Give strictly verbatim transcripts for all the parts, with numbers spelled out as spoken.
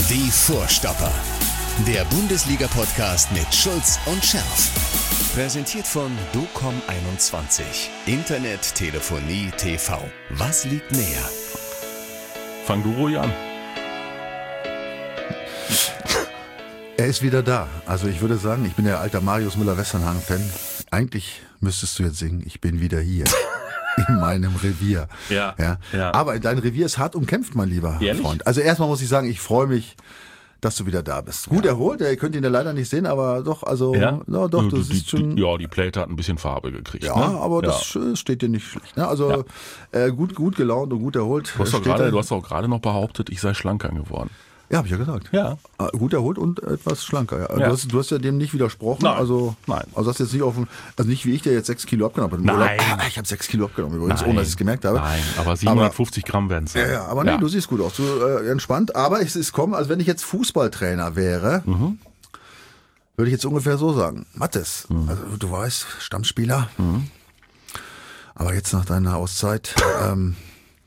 Die Vorstopper. Der Bundesliga-Podcast mit Schulz und Scherf. Präsentiert von docom einundzwanzig. Internet, Telefonie, T V. Was liegt näher? Fang du ruhig an. Er ist wieder da. Also ich würde sagen, ich bin der alter Marius Müller-Westernhagen-Fan. Eigentlich müsstest du jetzt singen, ich bin wieder hier. In meinem Revier. Ja, ja. ja. Aber dein Revier ist hart umkämpft, mein lieber Ehrlich? Freund. Also erstmal muss ich sagen, ich freue mich, dass du wieder da bist. Gut ja. erholt, ihr könnt ihn ja leider nicht sehen, aber doch, also, Ja, no, doch, du die, siehst die, schon. Ja, die Plate hat ein bisschen Farbe gekriegt. Ja, ne? aber ja. das steht dir nicht schlecht. Ne? Also äh, gut, gut gelaunt und gut erholt. Du hast, doch Steht gerade, da- du hast doch gerade noch behauptet, ich sei schlanker geworden. Ja, habe ich ja gesagt. Ja. Äh, Gut erholt und etwas schlanker. Ja. Ja. Du, hast, du hast ja dem nicht widersprochen. Nein. Also, Nein. Also hast jetzt nicht auf, also nicht wie ich, der jetzt sechs Kilo abgenommen hat. Im Nein. Urlaub. Ah, ich habe sechs Kilo abgenommen übrigens, ohne dass ich es gemerkt habe. Nein, aber siebenhundertfünfzig Gramm werden es. Ja, ja, aber nee, du siehst gut aus, du äh, entspannt. Aber es ist kommen, als wenn ich jetzt Fußballtrainer wäre, Mhm. würde ich jetzt ungefähr so sagen. Mattes, Mhm. also du weißt, Stammspieler. Aber jetzt nach deiner Auszeit, ähm,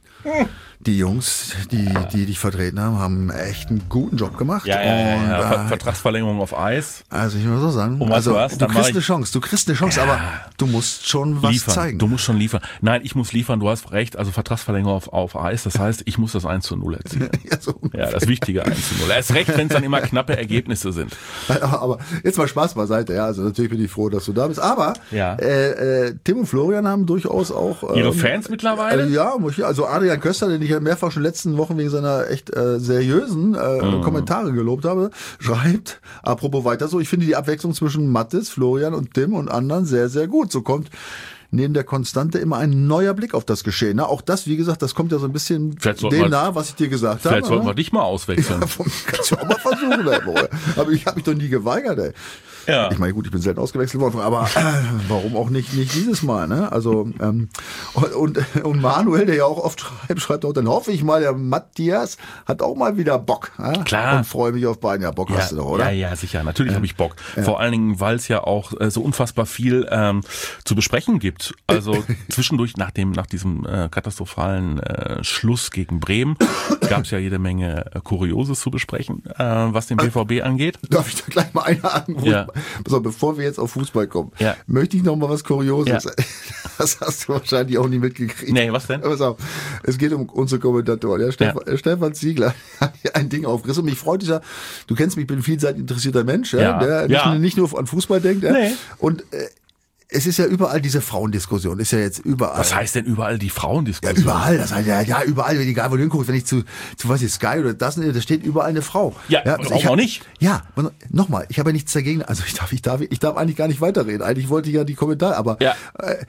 die Jungs, die, die dich vertreten haben, haben echt einen guten Job gemacht. Ja, ja, ja, Und, ja. Ver äh, Vertragsverlängerung auf Eis. also ich will so sagen, Und was also du hast, du dann mach kriegst ich- eine Chance, du kriegst eine Chance, Ja. aber du musst schon was liefern. zeigen. Du musst schon liefern. Nein, ich muss liefern, du hast recht. Also Vertragsverlängerung auf, auf Eis. Das heißt, ich muss das eins zu null erzielen. Ja, so. Ja, das wichtige eins zu null. Erst recht, wenn es dann immer knappe Ergebnisse sind. Aber jetzt mal Spaß beiseite, ja. Also natürlich bin ich froh, dass du da bist. Aber Ja. äh, äh, Tim und Florian haben durchaus auch ähm, Ihre Fans mittlerweile? Äh, ja, muss ich- also Adrian Köster, den ich ja mehrfach schon letzten Wochen wegen seiner echt äh, seriösen äh, Mhm. Kommentare gelobt habe, schreibt, apropos weiter so, ich finde die Abwechslung zwischen Mattes, Florian und Tim und anderen sehr, sehr gut. So kommt neben der Konstante immer ein neuer Blick auf das Geschehen. Na, auch das, wie gesagt, das kommt ja so ein bisschen Vielleicht sollten dem wir- nahe, was ich dir gesagt habe. Vielleicht sollten ne? wir dich mal auswechseln. Ja, vom- kannst du auch mal versuchen, ey, Boy. Aber ich habe mich doch nie geweigert, ey. Ja. Ich meine, gut, ich bin selten ausgewechselt worden, aber äh, warum auch nicht nicht dieses Mal, ne? Also ähm, und, und, und Manuel, der ja auch oft schreibt, schreibt auch, dann hoffe ich mal, der Matthias hat auch mal wieder Bock. Ja? Klar. Und freue mich auf beiden. Ja, Bock hast du doch, oder? Ja, ja, sicher. Natürlich habe ich Bock. Vor allen Dingen, weil es ja auch äh, so unfassbar viel ähm, zu besprechen gibt. Also zwischendurch nach dem nach diesem äh, katastrophalen äh, Schluss gegen Bremen gab es ja jede Menge äh, Kurioses zu besprechen, äh, was den B V B angeht. Darf ich da gleich mal einhaken? Wo Ja. ich, so, bevor wir jetzt auf Fußball kommen, Ja. möchte ich noch mal was Kurioses. Ja. Das hast du wahrscheinlich auch nie mitgekriegt. Nee, was denn? Pass auf. Es geht um unsere Kommentatoren. Ja, Stefan, äh, Stefan Ziegler hat hier ein Ding aufgerissen. Und mich freut dieser, du kennst mich, ich bin ein vielseitig interessierter Mensch, ja, Ja. der nicht, Ja. nicht nur an Fußball denkt. Ja. Nee. Und äh, es ist ja überall diese Frauendiskussion, ist ja jetzt überall. Was heißt denn überall die Ja, Frauendiskussion? überall, das heißt, ja, ja, überall, egal wo du hinguckst, wenn ich zu, zu was ist Sky oder das, da steht überall eine Frau. Ja, also warum ich hab- auch nicht? Ja, nochmal, ich habe ja nichts dagegen, also ich darf, ich darf, ich darf eigentlich gar nicht weiterreden, eigentlich wollte ich ja die Kommentare, aber, Ja. äh,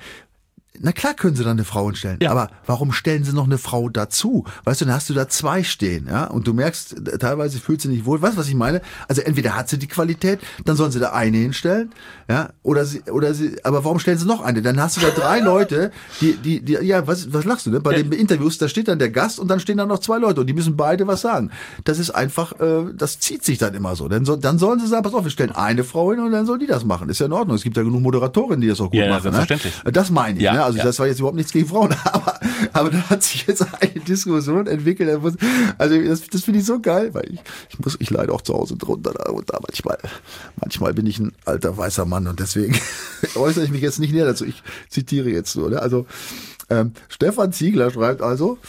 na klar können sie dann eine Frau hinstellen, Ja. aber warum stellen sie noch eine Frau dazu? Weißt du, dann hast du da zwei stehen, ja, und du merkst, äh, teilweise fühlt sie nicht wohl. Weißt du, was ich meine? Also entweder hat sie die Qualität, dann sollen sie da eine hinstellen, ja, oder sie, oder sie, aber warum stellen sie noch eine? Dann hast du da drei Leute, die, die, die, ja, was, was lachst du, ne? Bei den Interviews, da steht dann der Gast und dann stehen da noch zwei Leute und die müssen beide was sagen. Das ist einfach, äh, das zieht sich dann immer so. Dann, so, dann sollen sie sagen, pass auf, wir stellen eine Frau hin und dann soll die das machen. Ist ja in Ordnung. Es gibt ja genug Moderatorinnen, die das auch gut Ja, ja, machen. selbstverständlich. Ne? Das meine ich, Ja, ne? Also ja. das war jetzt überhaupt nichts gegen Frauen, aber, aber da hat sich jetzt eine Diskussion entwickelt. Da muss- Also das, das finde ich so geil, weil ich, ich muss, ich leide auch zu Hause drunter da und da manchmal, manchmal bin ich ein alter weißer Mann und deswegen äußere ich mich jetzt nicht näher dazu. Ich zitiere jetzt nur, ne? Also ähm, Stefan Ziegler schreibt also,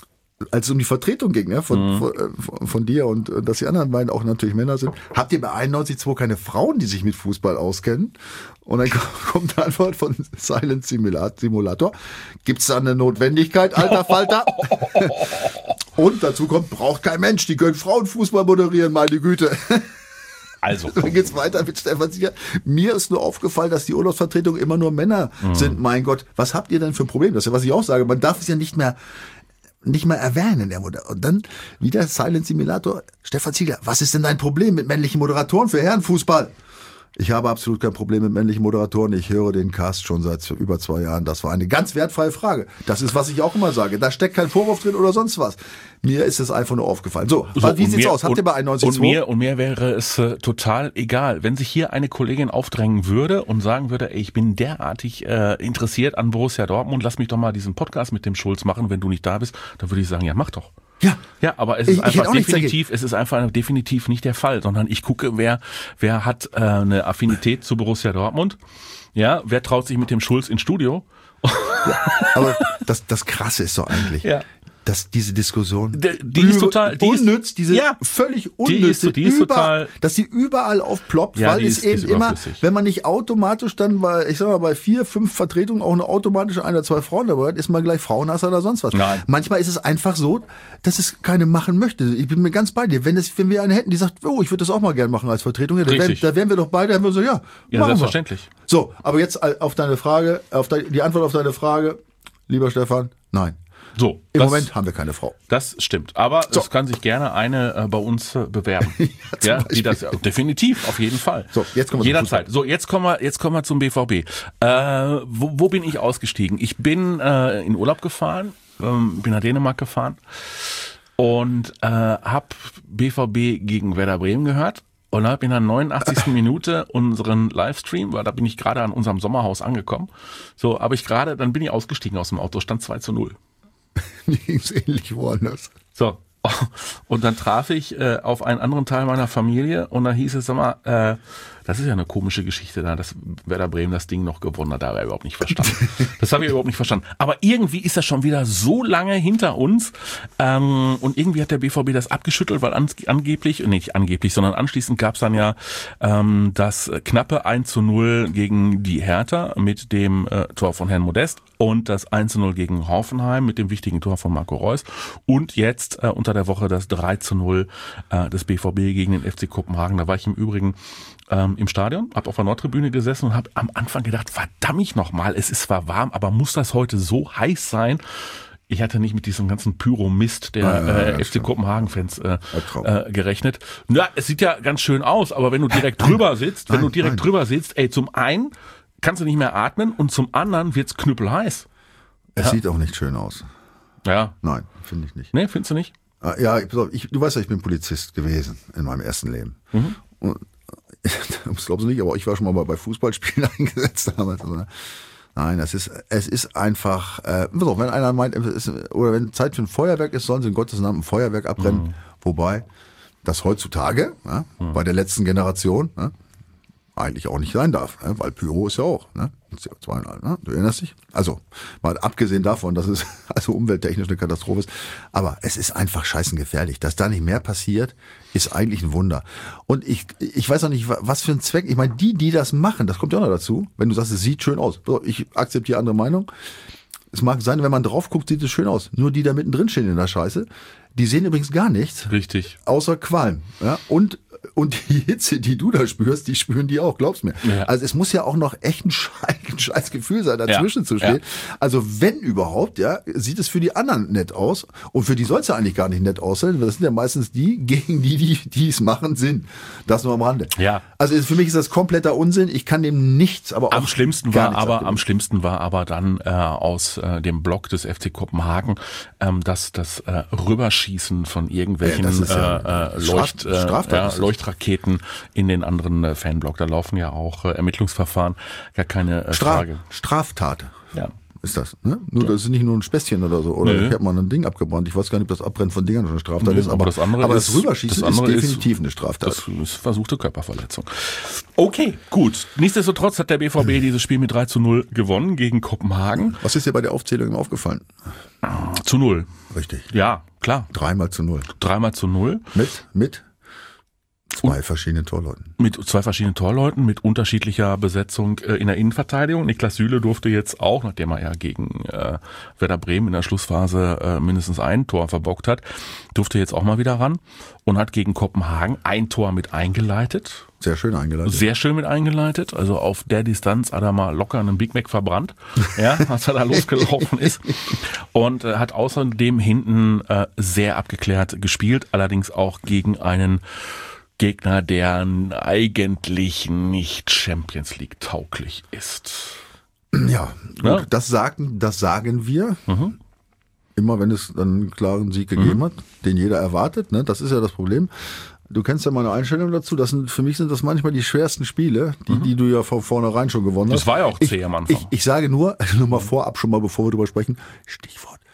als es um die Vertretung ging, ne, von, Mhm. von, äh, von, von dir und, und dass die anderen beiden auch natürlich Männer sind, habt ihr bei einundneunzig Komma zwei keine Frauen, die sich mit Fußball auskennen? Und dann kommt die Antwort von Silent Simulator. Gibt es da eine Notwendigkeit, alter Falter? Und dazu kommt, braucht kein Mensch, die können Frauenfußball moderieren, meine Güte. Also, Dann geht's weiter mit Stefan Ziegler. Mir ist nur aufgefallen, dass die Urlaubsvertretungen immer nur Männer sind. Mein Gott, was habt ihr denn für ein Problem? Das ist ja, was ich auch sage. Man darf es ja nicht mehr nicht mehr erwähnen. Der Moder- Und dann wieder Silent Simulator. Stefan Ziegler, was ist denn dein Problem mit männlichen Moderatoren für Herrenfußball? Ich habe absolut kein Problem mit männlichen Moderatoren. Ich höre den Cast schon seit über zwei Jahren. Das war eine ganz wertfreie Frage. Das ist, was ich auch immer sage. Da steckt kein Vorwurf drin oder sonst was. Mir ist es einfach nur aufgefallen. So, So, wie und sieht's mir- aus? Habt ihr und- bei einundneunzig und Komma zwei? mir, und mir wäre es äh, total egal, wenn sich hier eine Kollegin aufdrängen würde und sagen würde, ey, ich bin derartig äh, interessiert an Borussia Dortmund, lass mich doch mal diesen Podcast mit dem Schulz machen, wenn du nicht da bist, dann würde ich sagen, ja, mach doch. Ja. Ja, aber es Ich- ist ich hätte einfach auch nichts definitiv, es ist einfach definitiv nicht der Fall, sondern ich gucke, wer, wer hat äh, eine Affinität zu Borussia Dortmund, ja, wer traut sich mit dem Schulz ins Studio? Aber das, das Krasse ist doch eigentlich, Ja. dass diese Diskussion Die- die ist total- die ist- unnütz, diese ja. völlig unnütze, ist- die ist über- total- dass die überall aufploppt, Ja, weil die es ist- die eben ist immer, überflüssig. wenn man nicht automatisch dann bei, ich sag mal, bei vier, fünf Vertretungen auch eine automatische ein oder zwei Frauen dabei hat, ist man gleich Frauenhasser oder sonst was. Nein. Manchmal ist es einfach so, dass es keine machen möchte. Ich bin mir ganz bei dir. Wenn es, wenn wir eine hätten, die sagt, oh, ich würde das auch mal gerne machen als Vertretung, ja, da, wären, Richtig. da wären wir doch beide, dann würden wir so, ja, Ja, machen selbstverständlich. Wir. So, aber jetzt auf deine Frage, auf de, die Antwort auf deine Frage, lieber Stefan, nein. So, Im das, Moment haben wir keine Frau. das stimmt. Aber So. es kann sich gerne eine äh, bei uns äh, bewerben. zum ja, die Beispiel. das definitiv, auf jeden Fall. So, jetzt kommen wir zum Jederzeit. So, jetzt kommen wir, jetzt kommen wir zum B V B. Äh, wo, wo bin ich ausgestiegen? Ich bin äh, in Urlaub gefahren, ähm, bin nach Dänemark gefahren und äh, hab B V B gegen Werder Bremen gehört. Und habe in der neunundachtzigsten Minute unseren Livestream, weil da bin ich gerade an unserem Sommerhaus angekommen. So, habe ich gerade, dann bin ich ausgestiegen aus dem Auto, stand zwei zu null. Mir ging's ähnlich woanders. So. Und dann traf ich äh, auf einen anderen Teil meiner Familie und da hieß es, sag mal, äh, das ist ja eine komische Geschichte da, dass Werder Bremen das Ding noch gewonnen hat. Da habe ich überhaupt nicht verstanden. Das habe ich überhaupt nicht verstanden. Aber irgendwie ist das schon wieder so lange hinter uns ähm, und irgendwie hat der B V B das abgeschüttelt, weil an, angeblich, nee, nicht angeblich, sondern anschließend gab es dann ja ähm, das knappe eins zu null gegen die Hertha mit dem äh, Tor von Herrn Modest und das eins zu null gegen Hoffenheim mit dem wichtigen Tor von Marco Reus und jetzt äh, unter der Woche das drei zu null äh, des B V B gegen den F C Kopenhagen. Da war ich im Übrigen ähm, im Stadion, habe auf der Nordtribüne gesessen und habe am Anfang gedacht, verdammt nochmal, es ist zwar warm, aber muss das heute so heiß sein? Ich hatte nicht mit diesem ganzen Pyro-Mist der Ja, ja, ja, äh, F C Kopenhagen-Fans äh, Albtraum. äh, gerechnet. Ja, es sieht ja ganz schön aus, aber wenn du direkt drüber sitzt, wenn nein, du direkt nein. drüber sitzt, ey, zum einen kannst du nicht mehr atmen und zum anderen wird's knüppelheiß. Es Ja. sieht auch nicht schön aus. Ja, Nein, finde ich nicht. ne, findest du nicht? Ah, Ja, pass auf, ich, du weißt ja, ich bin Polizist gewesen in meinem ersten Leben. Mhm. Und, das glaubst du nicht, aber ich war schon mal bei, bei Fußballspielen eingesetzt damals. Also, ne? Nein, es ist, es ist einfach, äh, pass auf, wenn einer meint, es ist, oder wenn Zeit für ein Feuerwerk ist, sollen sie in Gottes Namen ein Feuerwerk abbrennen. Mhm. Wobei das heutzutage, ja, Mhm. bei der letzten Generation, ja, eigentlich auch nicht sein darf, ne? Weil Pyro ist ja auch, ne? C O zwei, ne? Du erinnerst dich? Also, mal abgesehen davon, dass es also umwelttechnisch eine Katastrophe ist, aber es ist einfach scheißengefährlich. Dass da nicht mehr passiert, ist eigentlich ein Wunder. Und ich, ich weiß auch nicht, was für ein Zweck, ich meine, die, die das machen, das kommt ja auch noch dazu, wenn du sagst, es sieht schön aus. So, ich akzeptiere andere Meinung. Es mag sein, wenn man drauf guckt, sieht es schön aus. Nur die da mittendrin stehen in der Scheiße, die sehen übrigens gar nichts, Richtig. außer Qualm. Ja? Und, und die Hitze, die du da spürst, die spüren die auch, glaubst mir. Ja. Also es muss ja auch noch echt ein scheiß, ein scheiß Gefühl sein, dazwischen Ja. zu stehen. Ja. Also wenn überhaupt, ja, sieht es für die anderen nett aus. Und für die soll es ja eigentlich gar nicht nett aussehen. Das sind ja meistens die, gegen die, die die es machen, sind. Das nur am Rande. Ja. Also für mich ist das kompletter Unsinn. Ich kann dem nichts, aber auch Am schlimmsten gar war nichts aber abgewinnen. am schlimmsten war aber dann äh, aus äh, dem Block des F C Kopenhagen ähm, das das äh, Rüberschießen von irgendwelchen Ja, das ist ja äh, äh, Straf- Leucht, äh, Straftat ja, ist das. Leuchtraketen in den anderen äh, Fanblock. Da laufen ja auch äh, Ermittlungsverfahren, gar keine äh, Straf Frage. Straftat. Ja. Ist das, ne? Nur, das ist nicht nur ein Späßchen oder so. Oder Nee. ich habe mal ein Ding abgebrannt. Ich weiß gar nicht, ob das Abbrennen von Dingern schon eine Straftat Nee, ist. aber Aber, das andere aber das ist- Rüberschießen das andere ist ist- definitiv eine Straftat. Das ist versuchte Körperverletzung. Okay, gut. Nichtsdestotrotz hat der B V B dieses Spiel mit drei zu null gewonnen gegen Kopenhagen. Was ist dir bei der Aufzählung aufgefallen? Zu null. Richtig. Ja, klar. Dreimal zu null. Dreimal zu null. Mit, mit zwei verschiedenen Torleuten. Mit zwei verschiedenen Torleuten, mit unterschiedlicher Besetzung äh, in der Innenverteidigung. Niklas Süle durfte jetzt auch, nachdem er ja gegen äh, Werder Bremen in der Schlussphase äh, mindestens ein Tor verbockt hat, durfte jetzt auch mal wieder ran und hat gegen Kopenhagen ein Tor mit eingeleitet. Sehr schön eingeleitet. Sehr schön mit eingeleitet. Also auf der Distanz hat er mal locker einen Big Mac verbrannt, ja, als er da losgelaufen ist. Und äh, hat außerdem hinten äh, sehr abgeklärt gespielt, allerdings auch gegen einen Gegner, der eigentlich nicht Champions League tauglich ist. Ja, gut, Ja. Das, sagen, das sagen wir. Mhm. Immer wenn es dann einen klaren Sieg gegeben hat, den jeder erwartet. Ne? Das ist ja das Problem. Du kennst ja meine Einstellung dazu. Das sind, für mich sind das manchmal die schwersten Spiele, die, die du ja von vornherein schon gewonnen hast. Das war ja auch ich, zäh am Anfang. Ich, ich sage nur, nur mal vorab schon mal, bevor wir drüber sprechen, Stichwort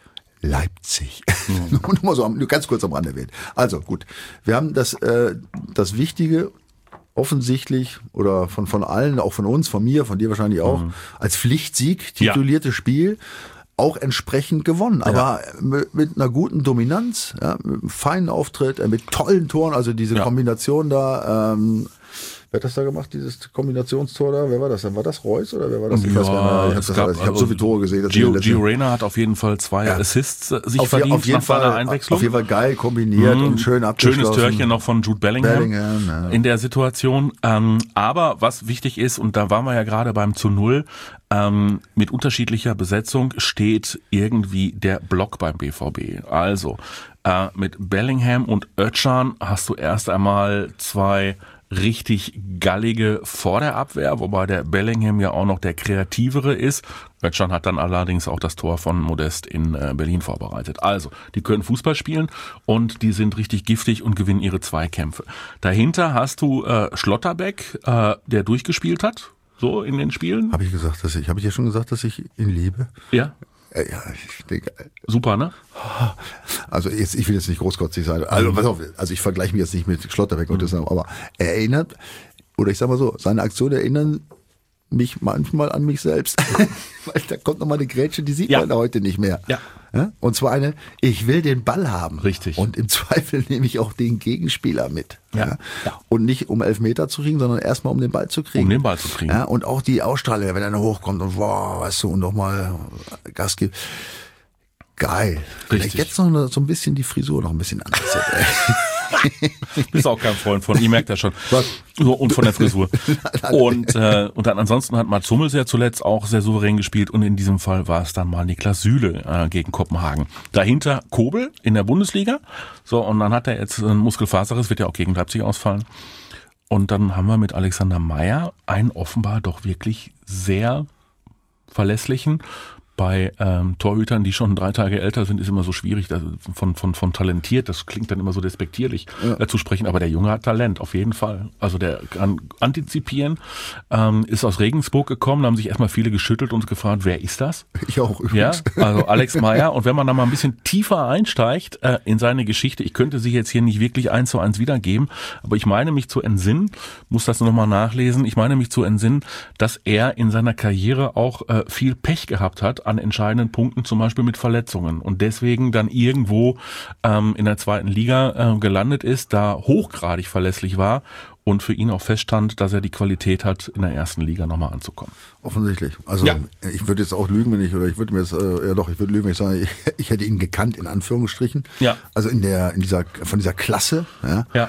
Leipzig. Mhm. Nur mal so, nur ganz kurz am Rande erwähnt. Also gut, wir haben das, äh, das Wichtige offensichtlich oder von, von allen, auch von uns, von mir, von dir wahrscheinlich auch, mhm. als Pflichtsieg titulierte ja. Spiel auch entsprechend gewonnen. Ja. Aber mit, mit einer guten Dominanz, ja, mit einem feinen Auftritt, mit tollen Toren, also diese ja. Kombination da, ähm, wer hat das da gemacht, dieses Kombinationstor da? Wer war das dann? War das Reus oder wer war das? Ich ja, weiß gar nicht. Ich habe hab also so viele Tore gesehen. Gio, Gio Reyna hat auf jeden Fall zwei ja. Assists sich auf verdient auf jeden nach Fall, seiner Einwechslung. Auf jeden Fall geil kombiniert mhm. und schön abgeschlossen. Schönes Törchen noch von Jude Bellingham, Bellingham ja. in der Situation. Ähm, aber was wichtig ist, und da waren wir ja gerade beim zu Null, ähm, mit unterschiedlicher Besetzung steht irgendwie der Block beim B V B. Also äh, mit Bellingham und Özcan hast du erst einmal zwei richtig gallige vor der Abwehr, wobei der Bellingham ja auch noch der kreativere ist. Özcan hat dann allerdings auch das Tor von Modest in Berlin vorbereitet. Also, die können Fußball spielen und die sind richtig giftig und gewinnen ihre Zweikämpfe. Dahinter hast du äh, Schlotterbeck, äh, der durchgespielt hat, so in den Spielen. Habe ich gesagt, dass ich, habe ich ja schon gesagt, dass ich ihn liebe? Ja. Ja, ich denke. Super, ne? Also jetzt, ich will jetzt nicht großkotzig sein. Also, pass auf, also ich vergleiche mich jetzt nicht mit Schlotterbeck und das, aber er erinnert, oder ich sag mal so, seine Aktionen erinnern mich manchmal an mich selbst. Weil da kommt nochmal eine Grätsche, die sieht ja. man heute nicht mehr. Ja. Ja. Und zwar eine, ich will den Ball haben. Richtig. Und im Zweifel nehme ich auch den Gegenspieler mit. Ja. Ja. Ja. Und nicht um Elfmeter zu kriegen, sondern erstmal um den Ball zu kriegen. Um den Ball zu kriegen. Ja. Und auch die Ausstrahlung, wenn er hochkommt und wow, weißt du, und nochmal Gas gibt. Geil. Vielleicht jetzt noch so ein bisschen die Frisur noch ein bisschen anders. Bist auch kein Freund von, ich merke das schon. Was? Und von der Frisur. Und, äh, und dann ansonsten hat Mats Hummels ja zuletzt auch sehr souverän gespielt und in diesem Fall war es dann mal Niklas Süle äh, gegen Kopenhagen. Dahinter Kobel in der Bundesliga. So, und dann hat er jetzt einen Muskelfaserriss, wird ja auch gegen Leipzig ausfallen. Und dann haben wir mit Alexander Meyer einen offenbar doch wirklich sehr verlässlichen. Bei ähm, Torhütern, die schon drei Tage älter sind, ist immer so schwierig, das von von von talentiert, das klingt dann immer so despektierlich ja. äh, zu sprechen, aber der Junge hat Talent, auf jeden Fall. Also der kann antizipieren, ähm, ist aus Regensburg gekommen, da haben sich erstmal viele geschüttelt und gefragt, wer ist das? Ich auch übrigens. Ja, also Alex Meyer. Und wenn man da mal ein bisschen tiefer einsteigt äh, in seine Geschichte, ich könnte sie jetzt hier nicht wirklich eins zu eins wiedergeben, aber ich meine mich zu entsinnen, muss das nochmal nachlesen, ich meine mich zu entsinnen, dass er in seiner Karriere auch äh, viel Pech gehabt hat, an entscheidenden Punkten, zum Beispiel mit Verletzungen und deswegen dann irgendwo ähm, in der zweiten Liga äh, gelandet ist, da hochgradig verlässlich war und für ihn auch feststand, dass er die Qualität hat, in der ersten Liga nochmal anzukommen. Offensichtlich. Also ja. ich würde jetzt auch lügen, wenn ich, oder ich würde mir jetzt, äh, ja doch, ich würde lügen, wenn ich sage, ich, ich hätte ihn gekannt, in Anführungsstrichen. Ja. Also in der, in dieser, von dieser Klasse, ja. Ja.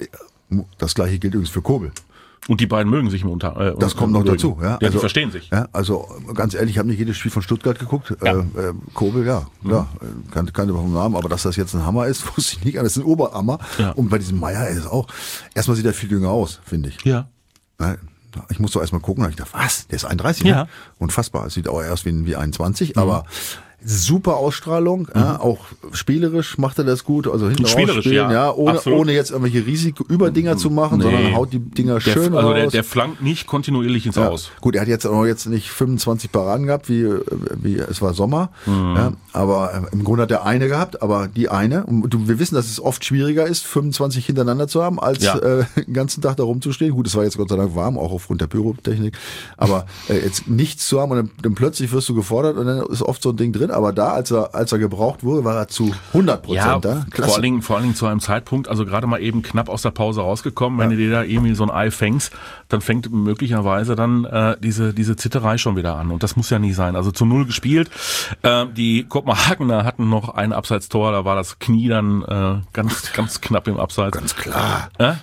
Das gleiche gilt übrigens für Kobel. Und die beiden mögen sich im Unter. Äh, das kommt noch mögen. dazu, ja. Ja, also, die verstehen sich. Ja, also ganz ehrlich, ich habe nicht jedes Spiel von Stuttgart geguckt. Ja. Äh, äh, Kobel, ja, mhm. ja, kannte keine vom Namen, aber dass das jetzt ein Hammer ist, wusste ich nicht. Das ist ein Oberhammer. Ja. Und bei diesem Meier ist es auch. Erstmal sieht er viel jünger aus, finde ich. Ja. ja. Ich musste erstmal gucken, da hab ich gedacht, was? Der ist einunddreißig? Ja. Ne? Unfassbar. Es sieht auch erst wie, wie einundzwanzig, mhm. aber super Ausstrahlung, mhm. ja, auch spielerisch macht er das gut, also hinten spielerisch, spielen, ja, ja ohne, ohne jetzt irgendwelche Risikoüberdinger zu machen, nee. sondern haut die Dinger der, schön also raus. Der, der flankt nicht kontinuierlich ins ja. Aus. Gut, er hat jetzt auch jetzt nicht fünfundzwanzig Paraden gehabt, wie, wie es war Sommer, mhm. ja, aber im Grunde hat er eine gehabt, aber die eine, und wir wissen, dass es oft schwieriger ist, fünfundzwanzig hintereinander zu haben, als ja. äh, den ganzen Tag da rumzustehen. Gut, es war jetzt Gott sei Dank warm, auch aufgrund der Pyrotechnik, aber äh, jetzt nichts zu haben und dann, dann plötzlich wirst du gefordert und dann ist oft so ein Ding drin, aber da, als er als er gebraucht wurde, war er zu hundert Prozent ja, da. Klasse. Vor allen Dingen, vor allen Dingen zu einem Zeitpunkt, also gerade mal eben knapp aus der Pause rausgekommen, wenn ja. du dir da irgendwie so ein Ei fängst, dann fängt möglicherweise dann äh, diese diese Zitterei schon wieder an und das muss ja nicht sein. Also zu null gespielt. Äh, die Kopenhagener hatten noch ein Abseitstor, da war das Knie dann äh, ganz ganz knapp im Abseits. Ganz klar. Äh?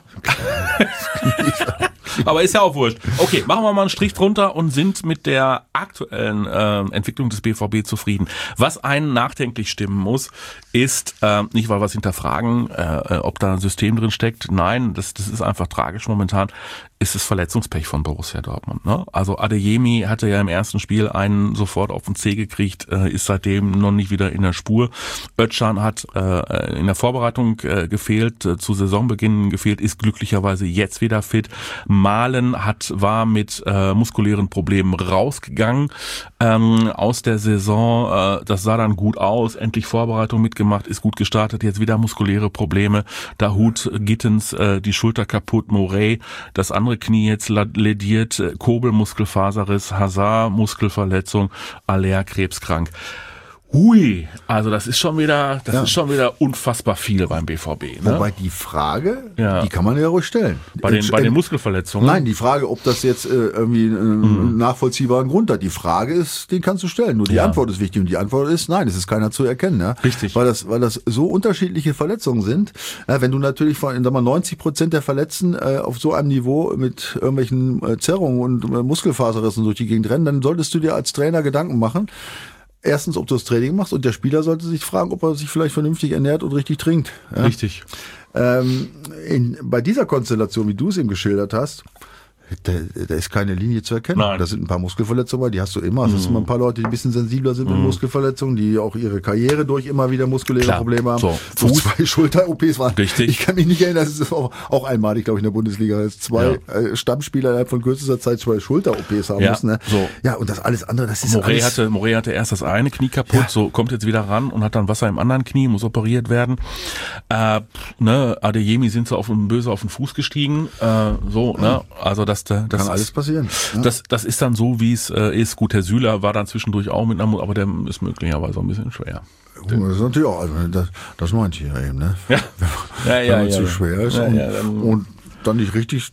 Aber ist ja auch wurscht. Okay, machen wir mal einen Strich drunter und sind mit der aktuellen äh, Entwicklung des B V B zufrieden. Was einen nachdenklich stimmen muss, ist, äh, nicht weil wir es hinterfragen, äh, ob da ein System drin steckt. Nein, das, das ist einfach tragisch momentan, ist das Verletzungspech von Borussia Dortmund. Ne? Also Adeyemi hatte ja im ersten Spiel einen sofort auf den Zeh gekriegt, äh, ist seitdem noch nicht wieder in der Spur. Özcan hat äh, in der Vorbereitung äh, gefehlt, äh, zu Saisonbeginn gefehlt, ist glücklicherweise jetzt wieder fit. Malen hat, war mit äh, muskulären Problemen rausgegangen ähm, aus der Saison. Äh, das sah dann gut aus, endlich Vorbereitung mitgemacht, ist gut gestartet, jetzt wieder muskuläre Probleme. Dahut, Gittens, äh, die Schulter kaputt, Morey, das andere Knie jetzt lediert, äh, Kobel Muskelfaserriss, Hazard Muskelverletzung, Aller krebskrank. Hui, also das ist schon wieder, das Ja. ist schon wieder unfassbar viel beim B V B. Ne? Wobei die Frage, Ja. die kann man ja ruhig stellen. Bei den, bei den Muskelverletzungen. Nein, die Frage, ob das jetzt äh, irgendwie einen mhm. nachvollziehbaren Grund hat, die Frage ist, den kannst du stellen. Nur die Ja. Antwort ist wichtig und die Antwort ist, nein, es ist keiner zu erkennen. Ja? Richtig. Weil das, weil das so unterschiedliche Verletzungen sind. Äh, wenn du natürlich von, sag mal, neunzig Prozent der Verletzten äh, auf so einem Niveau mit irgendwelchen äh, Zerrungen und äh, Muskelfaserrissen durch die Gegend rennen, dann solltest du dir als Trainer Gedanken machen. Erstens, ob du das Training machst, und der Spieler sollte sich fragen, ob er sich vielleicht vernünftig ernährt und richtig trinkt. Ja? Richtig. Ähm, in, bei dieser Konstellation, wie du es eben geschildert hast, da, da ist keine Linie zu erkennen. Nein. Da sind ein paar Muskelverletzungen, die hast du immer. Es mhm. sind immer ein paar Leute, die ein bisschen sensibler sind mit mhm. Muskelverletzungen, die auch ihre Karriere durch immer wieder muskuläre Klar. Probleme haben. So. Fuß, zwei Schulter-O Ps waren. Richtig. Ich kann mich nicht erinnern, das ist auch, auch einmalig, glaube ich, in der Bundesliga, dass zwei ja. äh, Stammspieler innerhalb von kürzester Zeit zwei Schulter-O Ps haben ja. mussten. Ne? So. Ja, und das alles andere, das ist Morey alles... hatte, Morey hatte erst das eine Knie kaputt, Ja. so kommt jetzt wieder ran und hat dann Wasser im anderen Knie, muss operiert werden. Äh, ne, Adeyemi sind so auf den böse auf den Fuß gestiegen, äh, so, ne, also das, das Kann ist, alles passieren. Ja. Das, das ist dann so, wie es äh, ist. Gut, Herr Süler war dann zwischendurch auch mit einer, aber der ist möglicherweise ein bisschen schwer. Das ist natürlich auch, also das, das meinte ich ja eben, ne? Ja. Wenn, Ja, ja, wenn man ja, zu ja. schwer ist Ja, und, ja, dann- und dann nicht richtig,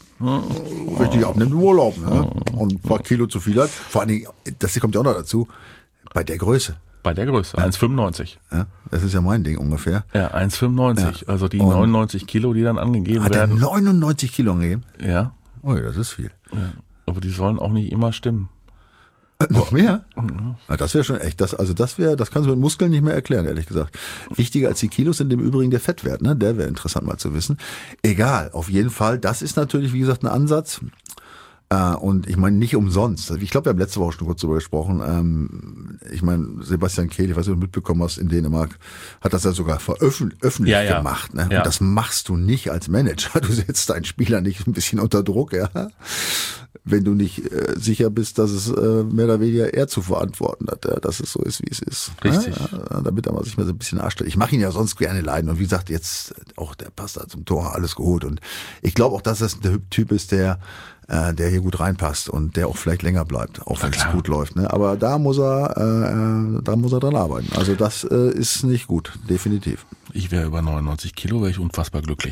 richtig abnimmt im Urlaub, ne? Und ein paar Kilo zu viel hat. Vor allen Dingen, das hier kommt ja auch noch dazu, bei der Größe. Bei der Größe, eins Komma fünfundneunzig. Ja? Das ist ja mein Ding ungefähr. Ja, eins Komma fünfundneunzig. Ja. Also die Und- neunundneunzig Kilo, die dann angegeben Hat er werden. neunundneunzig Kilo angegeben? Ja, Oh, das ist viel. ja, aber die sollen auch nicht immer stimmen. Noch mehr? Ja, das wäre schon echt, das, also das wäre, das kannst du mit Muskeln nicht mehr erklären, ehrlich gesagt. Wichtiger als die Kilos sind im Übrigen der Fettwert, ne? Der wäre interessant mal zu wissen. Egal, auf jeden Fall, das ist natürlich, wie gesagt, ein Ansatz. Äh, und ich meine, nicht umsonst. Ich glaube, wir haben letzte Woche schon kurz darüber gesprochen. Ähm, ich meine, Sebastian Kehl, ich weiß nicht, ob du mitbekommen hast, in Dänemark, hat das ja sogar veröffentlich öffentlich Ja, ja. gemacht. Ne? Ja. Und das machst du nicht als Manager. Du setzt deinen Spieler nicht ein bisschen unter Druck, ja. Wenn du nicht äh, sicher bist, dass es äh, mehr oder weniger er zu verantworten hat, ja, dass es so ist, wie es ist. Richtig. Ja, damit er mal sich mal so ein bisschen darstellt. Ich mache ihn ja sonst gerne leiden. Und wie gesagt, jetzt auch der passt da zum Tor, alles geholt. Und ich glaube auch, dass das der Typ ist, der äh, der hier gut reinpasst und der auch vielleicht länger bleibt, auch wenn es klar. gut läuft. Ne? Aber da muss er, äh, da muss er dran arbeiten. Also das äh, ist nicht gut, definitiv. Ich wäre über neunundneunzig Kilo, wäre ich unfassbar glücklich.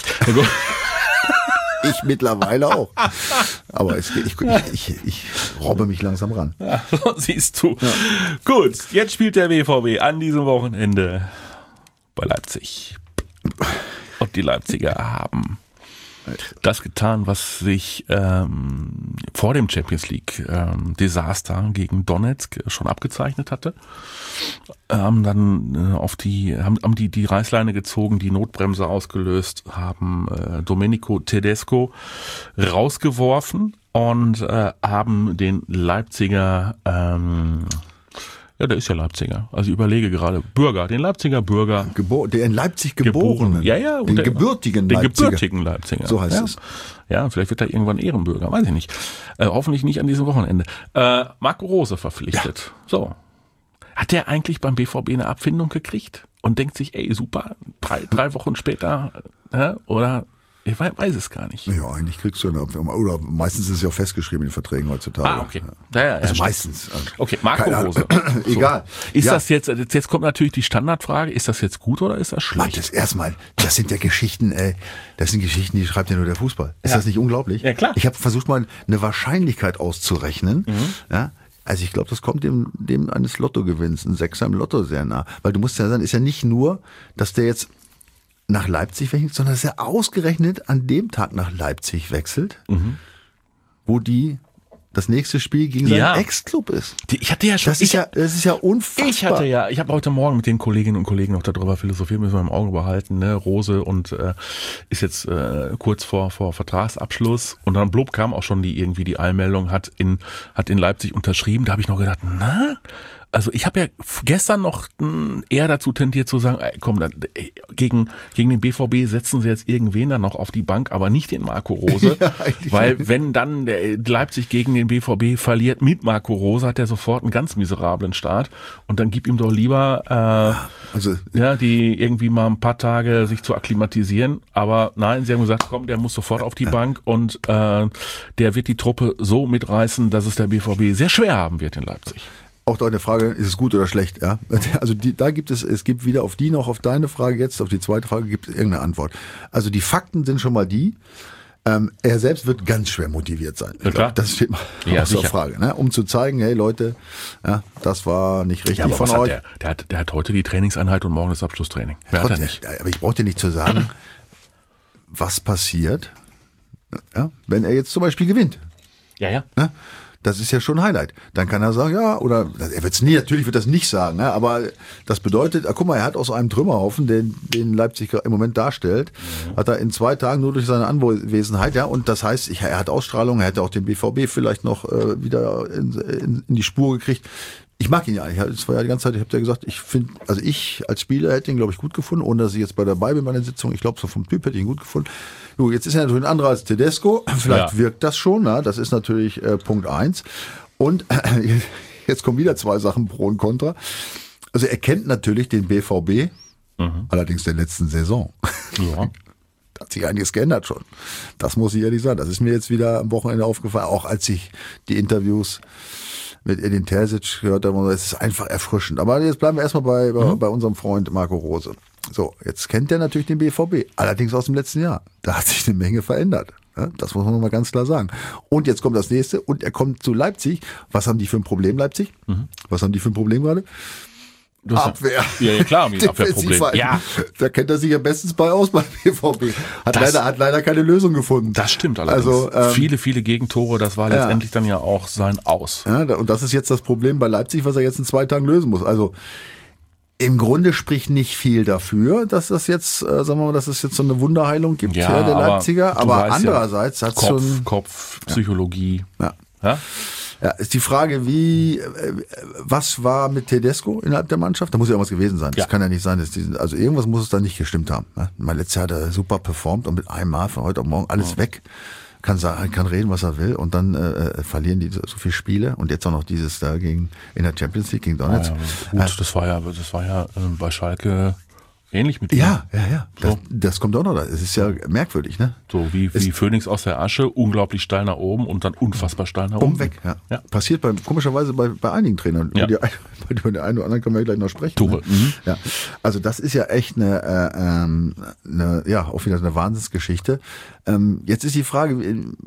Ich mittlerweile auch. Aber es, ich, ich, ich, ich robbe mich langsam ran. Ja, siehst du. Ja. Gut, jetzt spielt der B V B an diesem Wochenende bei Leipzig. Und die Leipziger haben das getan, was sich ähm, vor dem Champions League ähm, Desaster gegen Donetsk schon abgezeichnet hatte. Haben dann äh, auf die haben, haben die die Reißleine gezogen, die Notbremse ausgelöst, haben äh, Domenico Tedesco rausgeworfen und äh, haben den Leipziger ähm, ja, der ist ja Leipziger. Also ich überlege gerade, Bürger, den Leipziger Bürger. Gebo- der in Leipzig geborenen. Ja, ja. Den der, gebürtigen den Leipziger. gebürtigen Leipziger. So heißt ja. es. Ja, vielleicht wird er irgendwann Ehrenbürger, weiß ich nicht. Äh, hoffentlich nicht an diesem Wochenende. Äh, Marco Rose verpflichtet. Ja. So. Hat der eigentlich beim B V B eine Abfindung gekriegt? Und denkt sich, ey, super, drei, drei Wochen später, äh, oder... Ich weiß, weiß es gar nicht. Ja, eigentlich kriegst du eine Abfindung. Oder meistens ist es ja auch festgeschrieben in den Verträgen heutzutage. Ah, okay. Ja, ja, ja, also stimmt. meistens. Okay, Marco Keine Rose. Ahnung. Egal. Ist Ja. das jetzt, jetzt kommt natürlich die Standardfrage, ist das jetzt gut oder ist das Mann, schlecht? das erstmal, das sind ja Geschichten, ey, das sind Geschichten, die schreibt ja nur der Fußball. Ist Ja. das nicht unglaublich? Ja, klar. Ich habe versucht mal eine Wahrscheinlichkeit auszurechnen. Ja, also ich glaube, das kommt dem, dem eines Lottogewinns, ein Sechser im Lotto sehr nah. Weil du musst ja sagen, ist ja nicht nur, dass der jetzt nach Leipzig wechselt, sondern dass er ausgerechnet an dem Tag nach Leipzig wechselt, Mhm. wo die das nächste Spiel gegen seinen Ja. Ex-Club ist. Die, ich hatte ja schon, Das ist ich, ja, das ist ja unfassbar. ich hatte ja, ich habe heute Morgen mit den Kolleginnen und Kollegen noch darüber philosophiert, müssen wir im Auge behalten, ne, Rose und äh, ist jetzt äh, kurz vor vor Vertragsabschluss und dann blub kam auch schon die irgendwie die Eilmeldung, hat in hat in Leipzig unterschrieben, da habe ich noch gedacht, na, also ich habe ja gestern noch eher dazu tendiert zu sagen, ey, komm, dann, ey, gegen, gegen den B V B setzen sie jetzt irgendwen dann noch auf die Bank, aber nicht den Marco Rose, ja, weil wenn dann der Leipzig gegen den B V B verliert mit Marco Rose, hat er sofort einen ganz miserablen Start und dann gib ihm doch lieber äh, also, ja, die irgendwie mal ein paar Tage sich zu akklimatisieren, aber nein, sie haben gesagt, komm, der muss sofort auf die Bank und äh, der wird die Truppe so mitreißen, dass es der B V B sehr schwer haben wird in Leipzig. Auch da eine Frage, ist es gut oder schlecht? Ja, also die, da gibt es, es gibt weder auf die noch auf deine Frage jetzt, auf die zweite Frage gibt es irgendeine Antwort. Also die Fakten sind schon mal die, ähm, er selbst wird ganz schwer motiviert sein. Ja, klar. Das steht mal ja, außer Frage, ne? Um zu zeigen, hey Leute, ja, das war nicht richtig ja, aber von was euch. Hat der? Der, hat, der hat heute die Trainingseinheit und morgen das Abschlusstraining. Wer hat er nicht? Aber ich brauche dir nicht zu sagen, was passiert, ja, wenn er jetzt zum Beispiel gewinnt. Ja, ja. Ne? Das ist ja schon ein Highlight. Dann kann er sagen, ja, oder er wird es nie, natürlich wird das nicht sagen, ne? Aber das bedeutet, ah, guck mal, er hat aus einem Trümmerhaufen, den, den Leipzig im Moment darstellt, mhm. hat er in zwei Tagen nur durch seine Anwesenheit, ja, und das heißt, ich, er hat Ausstrahlung, er hätte auch den B V B vielleicht noch äh, wieder in, in, in die Spur gekriegt. Ich mag ihn ja. Es war ja die ganze Zeit, ich habe ja gesagt, ich finde, also ich als Spieler hätte ihn, glaube ich, gut gefunden, ohne dass ich jetzt bei dabei bin bei der Sitzung. Ich glaube, so vom Typ hätte ich ihn gut gefunden. Jo, jetzt ist er natürlich ein anderer als Tedesco. Vielleicht ja. wirkt das schon, na? Das ist natürlich äh, Punkt eins. Und äh, jetzt kommen wieder zwei Sachen pro und contra. Also er kennt natürlich den B V B, mhm. allerdings der letzten Saison. Ja. Da hat sich einiges geändert schon. Das muss ich ehrlich sagen. Das ist mir jetzt wieder am Wochenende aufgefallen, auch als ich die Interviews mit Edin Terzic gehört haben. Es ist einfach erfrischend. Aber jetzt bleiben wir erstmal bei, bei, mhm. bei unserem Freund Marco Rose. So, jetzt kennt er natürlich den B V B. Allerdings aus dem letzten Jahr. Da hat sich eine Menge verändert. Ja, das muss man mal ganz klar sagen. Und jetzt kommt das nächste. Und er kommt zu Leipzig. Was haben die für ein Problem, Leipzig? Mhm. Was haben die für ein Problem gerade? Das Abwehr. Ja, ja klar, ein Abwehrproblem. Ja. Da kennt er sich ja bestens bei aus beim B V B. Hat das, leider, hat leider keine Lösung gefunden. Das stimmt allerdings. Also, ähm, viele, viele Gegentore, das war letztendlich ja. dann ja auch sein Aus. Ja, und das ist jetzt das Problem bei Leipzig, was er jetzt in zwei Tagen lösen muss. Also, im Grunde spricht nicht viel dafür, dass das jetzt, äh, sagen wir mal, dass es jetzt so eine Wunderheilung gibt, ja, der Leipziger. Aber andererseits ja, hat Kopf, schon Kopf, Psychologie. Ja. Ja? Ja, ist die Frage, wie, was war mit Tedesco innerhalb der Mannschaft? Da muss ja irgendwas gewesen sein. Das ja. kann ja nicht sein, dass die, also irgendwas muss es da nicht gestimmt haben. Ne? Mein letztes Jahr hat er super performt und mit einem Mal von heute auf morgen alles ja. weg. Kann sagen, kann reden, was er will und dann äh, verlieren die so, so viele Spiele und jetzt auch noch dieses da gegen in der Champions League gegen Donetsk. Ja, ja, gut, das war ja, das war ja äh, bei Schalke ähnlich mit ihm. Ja, ja, ja. Das, so. das kommt auch noch da. Es ist ja merkwürdig, ne? So wie, wie Phönix aus der Asche, unglaublich steil nach oben und dann unfassbar steil nach oben. Um weg, ja. ja. Passiert bei, komischerweise bei, bei einigen Trainern. Ja. Über, die, über den einen oder anderen können wir ja gleich noch sprechen. Tore. Ne? Mhm. Ja. Also das ist ja echt eine, äh, ähm, eine, ja, auch wieder eine Wahnsinnsgeschichte. Ähm, jetzt ist die Frage,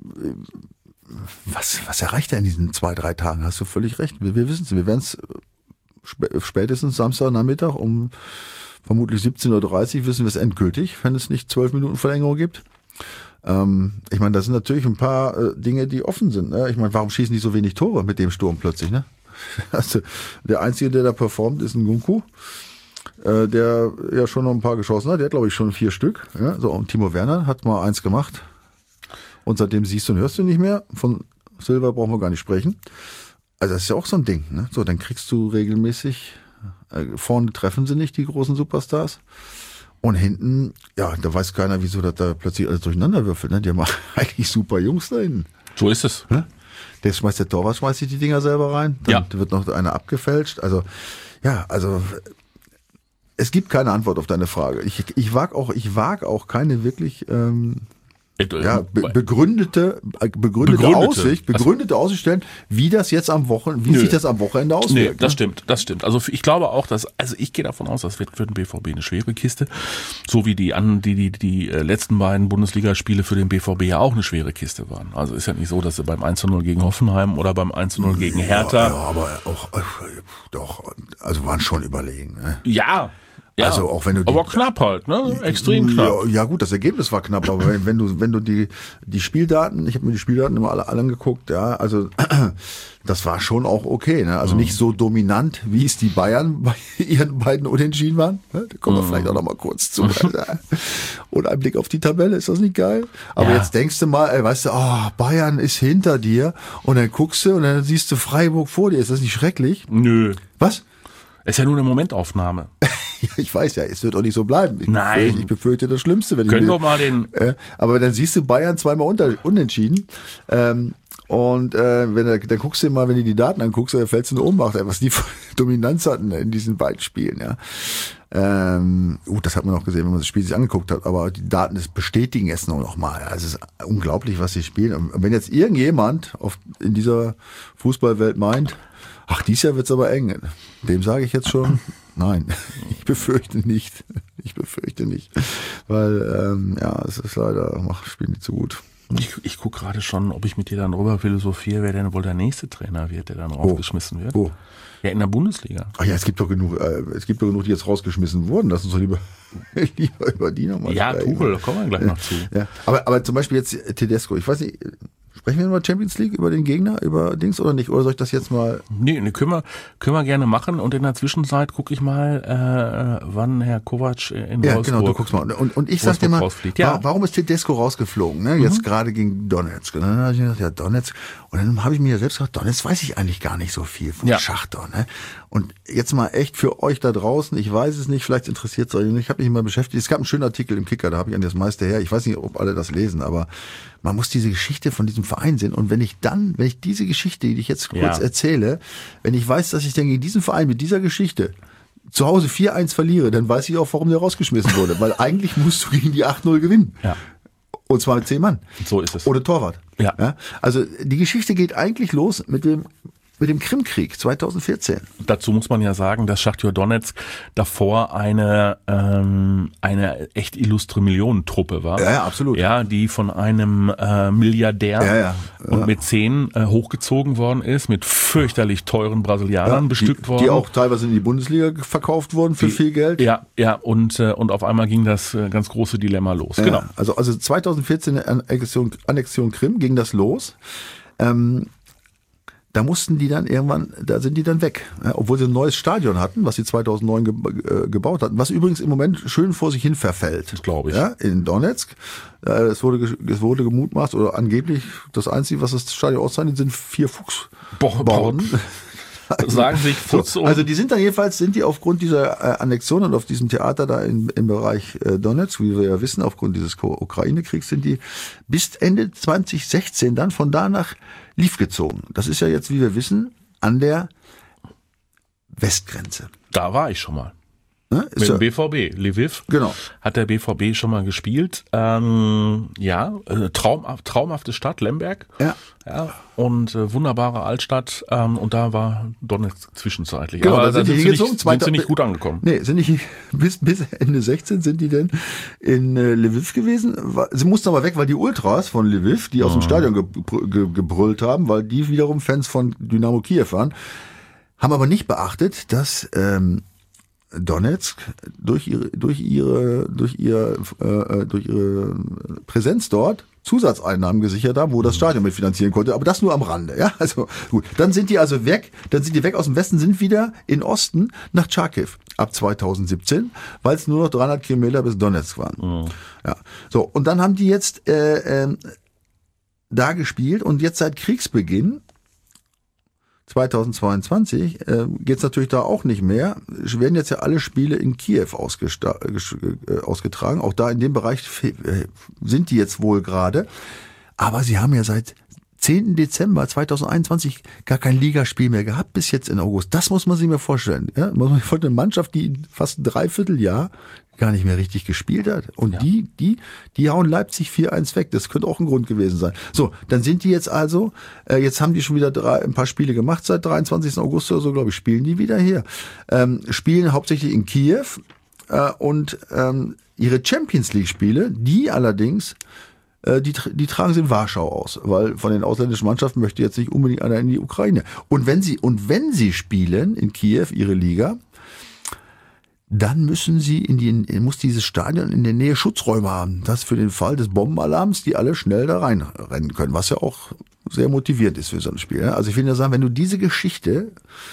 was, was erreicht er in diesen zwei, drei Tagen? Hast du völlig recht. Wir, wir wissen es. Wir werden es spätestens Samstagnachmittag um vermutlich siebzehn Uhr dreißig wissen wir es endgültig, wenn es nicht zwölf Minuten Verlängerung gibt. Ähm, ich meine, das sind natürlich ein paar äh, Dinge, die offen sind. Ne? Ich meine, warum schießen die so wenig Tore mit dem Sturm plötzlich? Ne? Also, der Einzige, der da performt, ist ein Nkunku, äh, der ja schon noch ein paar geschossen hat. Der hat, glaube ich, schon vier Stück. Ja? So, und Timo Werner hat mal eins gemacht. Und seitdem siehst du und hörst du nicht mehr. Von Silva brauchen wir gar nicht sprechen. Also das ist ja auch so ein Ding. Ne? So, dann kriegst du regelmäßig... Vorne treffen sie nicht, die großen Superstars. Und hinten, ja, da weiß keiner, wieso das da plötzlich alles durcheinander würfelt. Ne? Die haben eigentlich super Jungs da hinten. So ist es. Der schmeißt der Torwart, schmeißt sich die Dinger selber rein. Dann ja. wird noch einer abgefälscht. Also, ja, also, es gibt keine Antwort auf deine Frage. Ich, ich wag auch, ich wag auch keine wirklich, ähm, ja, be- begründete, begründete, begründete Aussicht, begründete also, Aussicht stellen, wie das jetzt am Wochenende, wie nö. sich das am Wochenende auswirkt. Nee, das ne? stimmt, das stimmt. Also ich glaube auch, dass, also ich gehe davon aus, das wird für den B V B eine schwere Kiste, so wie die an, die, die, die letzten beiden Bundesligaspiele für den B V B ja auch eine schwere Kiste waren. Also ist ja nicht so, dass sie beim eins zu null gegen Hoffenheim oder beim eins zu null gegen Hertha. Ja, ja aber auch, doch, also waren schon überlegen, ne? Ja. Ja, also auch wenn du die, aber knapp halt, ne? Extrem knapp. Ja, ja gut, das Ergebnis war knapp, aber wenn, wenn du wenn du die die Spieldaten, ich habe mir die Spieldaten immer alle, alle angeguckt, ja, also das war schon auch okay, ne? Also mhm. nicht so dominant, wie es die Bayern bei ihren beiden Unentschieden waren. Ne? Da kommen wir mhm. vielleicht auch noch mal kurz zu. Und ein Blick auf die Tabelle, ist das nicht geil? Aber ja. jetzt denkst du mal, ey, weißt du, oh, Bayern ist hinter dir und dann guckst du und dann siehst du Freiburg vor dir. Ist das nicht schrecklich? Nö. Was? Ist ja nur eine Momentaufnahme. Ja, ich weiß ja, es wird auch nicht so bleiben. Ich Nein. Befürchte, ich befürchte das Schlimmste. Wenn Können ich doch mal den... Äh, aber dann siehst du Bayern zweimal unter, unentschieden. Ähm, und äh, wenn du, dann guckst du dir mal, wenn du die Daten anguckst, dann fällst du in Ohnmacht, was die Dominanz hatten in diesen beiden Spielen. Ja. Ähm, gut, das hat man auch gesehen, wenn man das Spiel sich angeguckt hat. Aber die Daten das bestätigen es nur noch mal. Also es ist unglaublich, was sie spielen. Und wenn jetzt irgendjemand auf, in dieser Fußballwelt meint, ach, dieses Jahr wird's aber eng, dem sage ich jetzt schon... Nein, ich befürchte nicht. Ich befürchte nicht. Weil, ähm, ja, es ist leider, mach, spielen die zu gut. Ich, ich gucke gerade schon, ob ich mit dir dann rüber philosophiere, wer denn wohl der nächste Trainer wird, der dann rausgeschmissen wird. Wo? Ja, in der Bundesliga. Ach ja, es gibt doch genug, äh, es gibt doch genug, die jetzt rausgeschmissen wurden. Lass uns doch lieber, lieber über die nochmal ja, sprechen. Ja, Tuchel, da kommen wir gleich noch zu. Ja, aber, aber zum Beispiel jetzt Tedesco, ich weiß nicht, sprechen wir über Champions League, über den Gegner, über Dings oder nicht? Oder soll ich das jetzt mal... Nee, nee können, wir, können wir gerne machen. Und in der Zwischenzeit gucke ich mal, äh, wann Herr Kovac in ja, Wolfsburg... Ja, genau, du guckst mal. Und, und ich sag dir mal, ja. warum ist Tedesco rausgeflogen? Ne? Jetzt mhm. gerade gegen Donetsk. Und dann habe ich mir gedacht, ja, Donetsk. Und dann habe ich mir selbst gedacht, Donetsk weiß ich eigentlich gar nicht so viel von ja. Schachtor. Ne? Und jetzt mal echt für euch da draußen, ich weiß es nicht, vielleicht interessiert es euch nicht, ich habe mich mal beschäftigt. Es gab einen schönen Artikel im Kicker, da habe ich an das meiste her. Ich weiß nicht, ob alle das lesen, aber man muss diese Geschichte von diesem Verein sehen. Und wenn ich dann, wenn ich diese Geschichte, die ich jetzt kurz ja. erzähle, wenn ich weiß, dass ich dann gegen diesen Verein mit dieser Geschichte zu Hause vier eins verliere, dann weiß ich auch, warum der rausgeschmissen wurde. Weil eigentlich musst du gegen die acht null gewinnen. Ja. Und zwar mit zehn Mann. So ist es. Ohne Torwart. Ja. ja. Also die Geschichte geht eigentlich los mit dem mit dem Krimkrieg zweitausendvierzehn. Dazu muss man ja sagen, dass Schachtor Donetsk davor eine ähm, eine echt illustre Millionentruppe war. Ja, ja, absolut. Ja, die von einem äh, Milliardär ja, ja. und mit zehn äh, hochgezogen worden ist, mit fürchterlich teuren Brasilianern ja, bestückt die, worden. Die auch teilweise in die Bundesliga verkauft wurden für die, viel Geld. Ja, ja, und äh, und auf einmal ging das äh, ganz große Dilemma los. Ja, genau. Also also zweitausendvierzehn Annexion, Annexion Krim ging das los. Ähm, Da mussten die dann irgendwann, da sind die dann weg. Ja, obwohl sie ein neues Stadion hatten, was sie zweitausendneun ge, äh, gebaut hatten, was übrigens im Moment schön vor sich hin verfällt. Das glaube ich. Ja, in Donetsk. Äh, es, wurde, es wurde gemutmaßt, oder angeblich, das Einzige, was das Stadion auszeichnet, sind vier Fuchsbauten. Sagen sich Futz so, Also die sind dann jedenfalls, sind die aufgrund dieser äh, Annexion und auf diesem Theater da in, im Bereich äh, Donetsk, wie wir ja wissen, aufgrund dieses Ukraine-Kriegs, sind die bis Ende zweitausendsechzehn dann von da nach Lviv gezogen. Das ist ja jetzt, wie wir wissen, an der Westgrenze. Da war ich schon mal. Ne? Mit dem ja, B V B, Lviv, genau. Hat der B V B schon mal gespielt. Ähm, ja, äh, traum, traumhafte Stadt, Lemberg. Ja. Ja, und äh, wunderbare Altstadt. Ähm, und da war Donetsk zwischenzeitlich. Genau, aber da sind, da die sind, sie nicht, zweiter, sind sie nicht gut angekommen. Nee, sind nicht, bis, bis Ende sechzehn sind die denn in äh, Lviv gewesen. Sie mussten aber weg, weil die Ultras von Lviv, die aus dem Stadion ge, ge, gebrüllt haben, weil die wiederum Fans von Dynamo Kiew waren, haben aber nicht beachtet, dass ähm, Donetsk durch ihre durch ihre durch ihr äh, durch ihre Präsenz dort Zusatzeinnahmen gesichert haben, wo das Stadion mitfinanzieren konnte, aber das nur am Rande, ja? Also gut, dann sind die also weg, dann sind die weg aus dem Westen, sind wieder in Osten nach Charkiw ab zweitausendsiebzehn, weil es nur noch dreihundert Kilometer bis Donetsk waren. Mhm. Ja. So, und dann haben die jetzt äh, äh, da gespielt und jetzt seit Kriegsbeginn zweitausendzweiundzwanzig äh, geht es natürlich da auch nicht mehr. Es werden jetzt ja alle Spiele in Kiew ausgesta- äh, ausgetragen. Auch da in dem Bereich äh, sind die jetzt wohl gerade. Aber sie haben ja seit zehnten Dezember zweitausendeinundzwanzig gar kein Ligaspiel mehr gehabt bis jetzt in August. Das muss man sich mir vorstellen. Ja? Man muss sich vorstellen, eine Mannschaft, die fast ein Dreivierteljahr gar nicht mehr richtig gespielt hat. Und ja. die, die, die hauen Leipzig vier eins weg. Das könnte auch ein Grund gewesen sein. So, dann sind die jetzt also, äh, jetzt haben die schon wieder drei, ein paar Spiele gemacht seit dreiundzwanzigsten August oder so, glaube ich, spielen die wieder hier. Ähm, spielen hauptsächlich in Kiew äh, und ähm, ihre Champions League Spiele, die allerdings äh, die, die tragen sie in Warschau aus, weil von den ausländischen Mannschaften möchte jetzt nicht unbedingt einer in die Ukraine. Und wenn sie, und wenn sie spielen in Kiew ihre Liga, dann müssen sie in die, muss dieses Stadion in der Nähe Schutzräume haben. Das für den Fall des Bombenalarms, die alle schnell da reinrennen können, was ja auch sehr motivierend ist für so ein Spiel. Also ich will ja sagen, wenn du diese Geschichte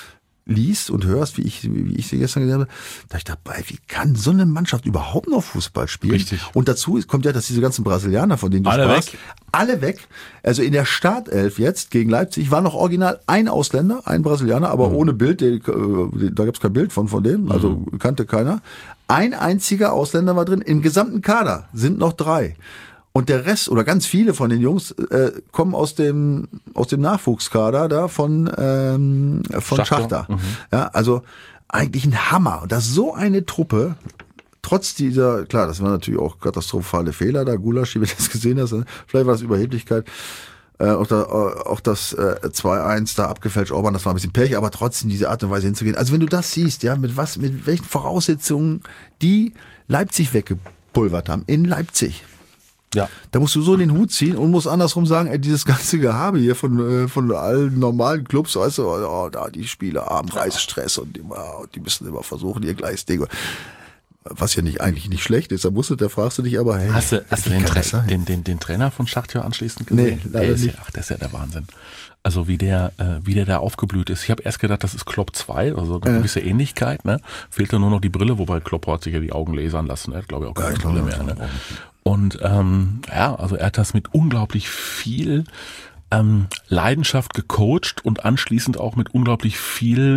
liest und hörst, wie ich, wie ich sie gestern gesehen habe, da ich dabei, wie kann so eine Mannschaft überhaupt noch Fußball spielen? Richtig. Und dazu kommt ja, dass diese ganzen Brasilianer, von denen du alle sprachst, weg. alle weg. Also in der Startelf jetzt gegen Leipzig war noch original ein Ausländer, ein Brasilianer, aber mhm. ohne Bild, der, da gibt's kein Bild von, von dem, also mhm. kannte keiner. Ein einziger Ausländer war drin. Im gesamten Kader sind noch drei. Und der Rest oder ganz viele von den Jungs äh, kommen aus dem aus dem Nachwuchskader da von ähm, von Schachter. Schachter. Mhm. Ja, also eigentlich ein Hammer. Und dass so eine Truppe trotz dieser, klar, das waren natürlich auch katastrophale Fehler, da Gulasch, wie du das gesehen hast, vielleicht war das Überheblichkeit. Äh, auch, da, auch das äh, zwei eins da abgefälscht Orban, das war ein bisschen Pech, aber trotzdem diese Art und Weise hinzugehen. Also wenn du das siehst, ja, mit was, mit welchen Voraussetzungen die Leipzig weggepulvert haben, in Leipzig. Ja. Da musst du so den Hut ziehen und musst andersrum sagen, ey, dieses ganze Gehabe hier von, von allen normalen Clubs, weißt du, oh, da die Spieler haben Reisestress und immer, die müssen immer versuchen, ihr gleiches Ding. Was ja nicht eigentlich nicht schlecht ist, da musst du, da fragst du dich aber, hey. Hast du, hast du den, Tra- den, den, den Trainer von Schachtjör anschließend gesehen? Nee, leider der ist nicht. Ja, ach, das ist ja der Wahnsinn. Also wie der, äh, wie der da aufgeblüht ist. Ich habe erst gedacht, das ist Klopp zwei, also eine gewisse äh. Ähnlichkeit, ne? Fehlte nur noch die Brille, wobei Klopp hat sich ja die Augen lasern lassen. Er hat, glaube ich, auch keine ja, Brille mehr. Ne? Und ähm, ja, also er hat das mit unglaublich viel ähm, Leidenschaft gecoacht und anschließend auch mit unglaublich viel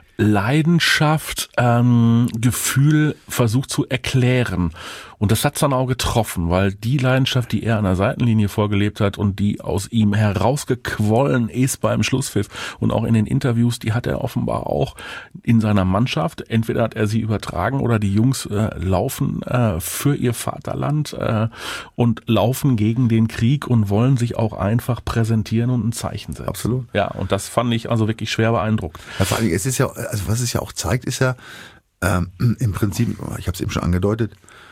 Leidenschaft, ähm, Gefühl versucht zu erklären. Und das hat's dann auch getroffen, weil die Leidenschaft, die er an der Seitenlinie vorgelebt hat und die aus ihm herausgequollen ist beim Schlusspfiff und auch in den Interviews, die hat er offenbar auch in seiner Mannschaft. Entweder hat er sie übertragen oder die Jungs äh, laufen äh, für ihr Vaterland äh, und laufen gegen den Krieg und wollen sich auch einfach präsentieren und ein Zeichen setzen. Absolut. Ja, und das fand ich also wirklich schwer beeindruckt. Ja, vor allem, es ist ja, also was es ja auch zeigt, ist ja ähm, im Prinzip, ich habe es eben schon angedeutet,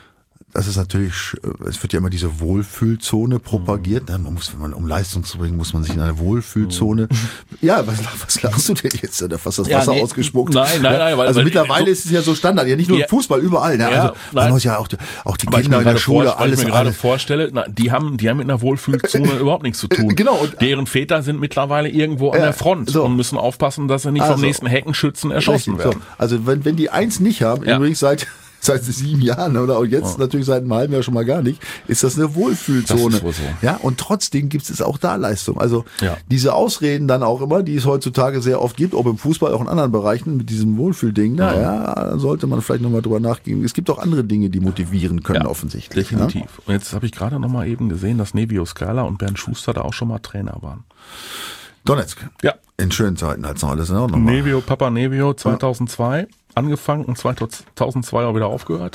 das ist natürlich, es wird ja immer diese Wohlfühlzone propagiert. Man muss, wenn man um Leistung zu bringen, muss man sich in eine Wohlfühlzone. Ja, was, was lachst du denn jetzt? Da fast das ja, Wasser nee, ausgespuckt. Nein, nein, nein. Weil, also weil, mittlerweile so, ist es ja so Standard. Ja, nicht nur ja, im Fußball, überall. Ne? Ja, Also man muss ja auch, auch die Kinder in der Schule, vor, alles. Ich mir gerade vorstelle, na, die haben, die haben mit einer Wohlfühlzone überhaupt nichts zu tun. Genau. Und deren Väter sind mittlerweile irgendwo an ja, der Front so. und müssen aufpassen, dass sie nicht also, vom nächsten Heckenschützen erschossen richtig, werden. So. Also wenn, wenn die eins nicht haben, ja. übrigens seit seit sieben Jahren oder auch jetzt ja. natürlich seit einem halben Jahr schon mal gar nicht, ist das eine Wohlfühlzone. Das ist wohl so. Ja, und trotzdem gibt es auch da Leistung. Also ja. diese Ausreden dann auch immer, die es heutzutage sehr oft gibt, ob im Fußball, auch in anderen Bereichen mit diesem Wohlfühlding, da ja, sollte man vielleicht nochmal drüber nachgehen. Es gibt auch andere Dinge, die motivieren können, ja, offensichtlich. Definitiv. Ja? Und jetzt habe ich gerade nochmal eben gesehen, dass Nevio Scala und Bernd Schuster da auch schon mal Trainer waren. Donetsk. Ja. In schönen Zeiten als noch alles in Ordnung. Nevio, Papa Nevio zweitausendzwei. Ja. Angefangen und zweitausendzwei auch wieder aufgehört.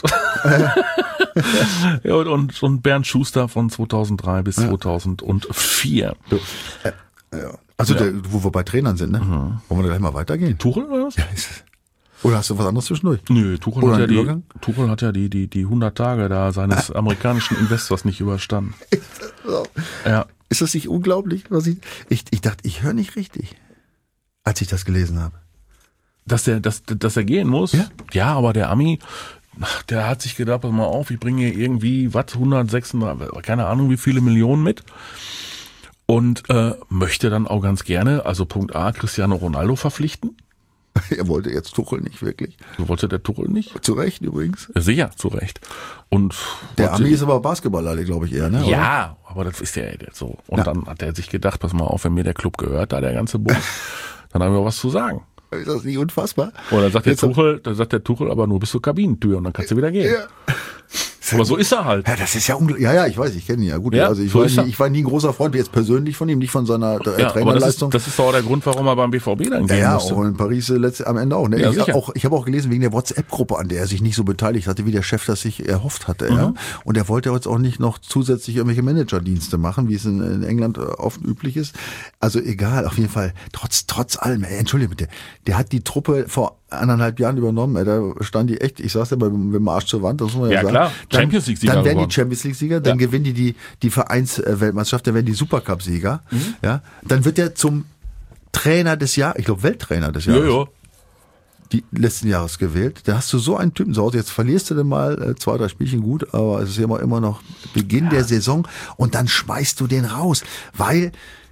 ja, und, und Bernd Schuster von zweitausenddrei bis ja. zweitausendvier. Ja. Ja. Also ja. Der, wo wir bei Trainern sind, ne? Mhm. Wollen wir gleich mal weitergehen? Tuchel oder was? Ja, ist es. Oder hast du was anderes zwischendurch? Nö, Tuchel oder hat ja die, Tuchel hat ja die, die, die hundert Tage da seines amerikanischen Investors nicht überstanden. Ist das so? Ja. Ist das nicht unglaublich? Was ich, ich, ich dachte, ich höre nicht richtig, als ich das gelesen habe. Dass der, dass, dass er gehen muss? Ja? Ja, aber der Ami, der hat sich gedacht, pass mal auf, ich bringe hier irgendwie, was, hundertsechsunddreißig, keine Ahnung, wie viele Millionen mit. Und äh, möchte dann auch ganz gerne, also Punkt A, Cristiano Ronaldo verpflichten. Er wollte jetzt Tuchel nicht wirklich. Wollte der Tuchel nicht? Zu Recht übrigens. Ja, sicher, zu Recht. Und der Ami ist aber Basketballer, glaube ich eher, ne? Ja, oder? Aber das ist ja jetzt so. Und ja. Dann hat er sich gedacht, pass mal auf, wenn mir der Club gehört, da der ganze Bums, dann haben wir was zu sagen. Ist das nicht unfassbar? Oder dann sagt der Tuchel, dann sagt der Tuchel aber nur bis zur Kabinentür und dann kannst du wieder gehen. Ja. Aber so ist er halt. Ja, das ist ja unglaublich. Ja, ja, ich weiß, ich kenne ihn ja gut. Ja, also ich, so war nie, ich war nie ein großer Freund, jetzt persönlich von ihm, nicht von seiner äh, ja, Trainerleistung. Das ist, das ist doch auch der Grund, warum er beim B V B dann gehen ja, musste. Ja, auch in Paris äh, letzt, am Ende auch. Ne? Ja, ich auch, ich habe auch gelesen, wegen der WhatsApp-Gruppe, an der er sich nicht so beteiligt hatte, wie der Chef das sich erhofft hatte. Mhm. Ja? Und er wollte jetzt auch nicht noch zusätzlich irgendwelche Managerdienste machen, wie es in, in England oft üblich ist. Also egal, auf jeden Fall, trotz trotz allem, ey, entschuldige bitte, der hat die Truppe vor anderthalb Jahren übernommen, ey, da stand die echt, ich sag's ja, mit dem Arsch zur Wand, das muss man ja, ja sagen. Klar, Champions League-Sieger. Dann werden die Champions League-Sieger, dann ja. gewinnen die die, die Vereinsweltmeisterschaft, dann werden die Supercup-Sieger, mhm. ja. Dann wird er zum Trainer des Jahres, ich glaube Welttrainer des Jahres. Ja, ja. die letzten Jahres gewählt. Da hast du so einen Typen zu Hause. Jetzt verlierst du dann mal äh, zwei, drei Spielchen gut, aber es ist immer, immer noch Beginn ja. der Saison und dann schmeißt du den raus, weil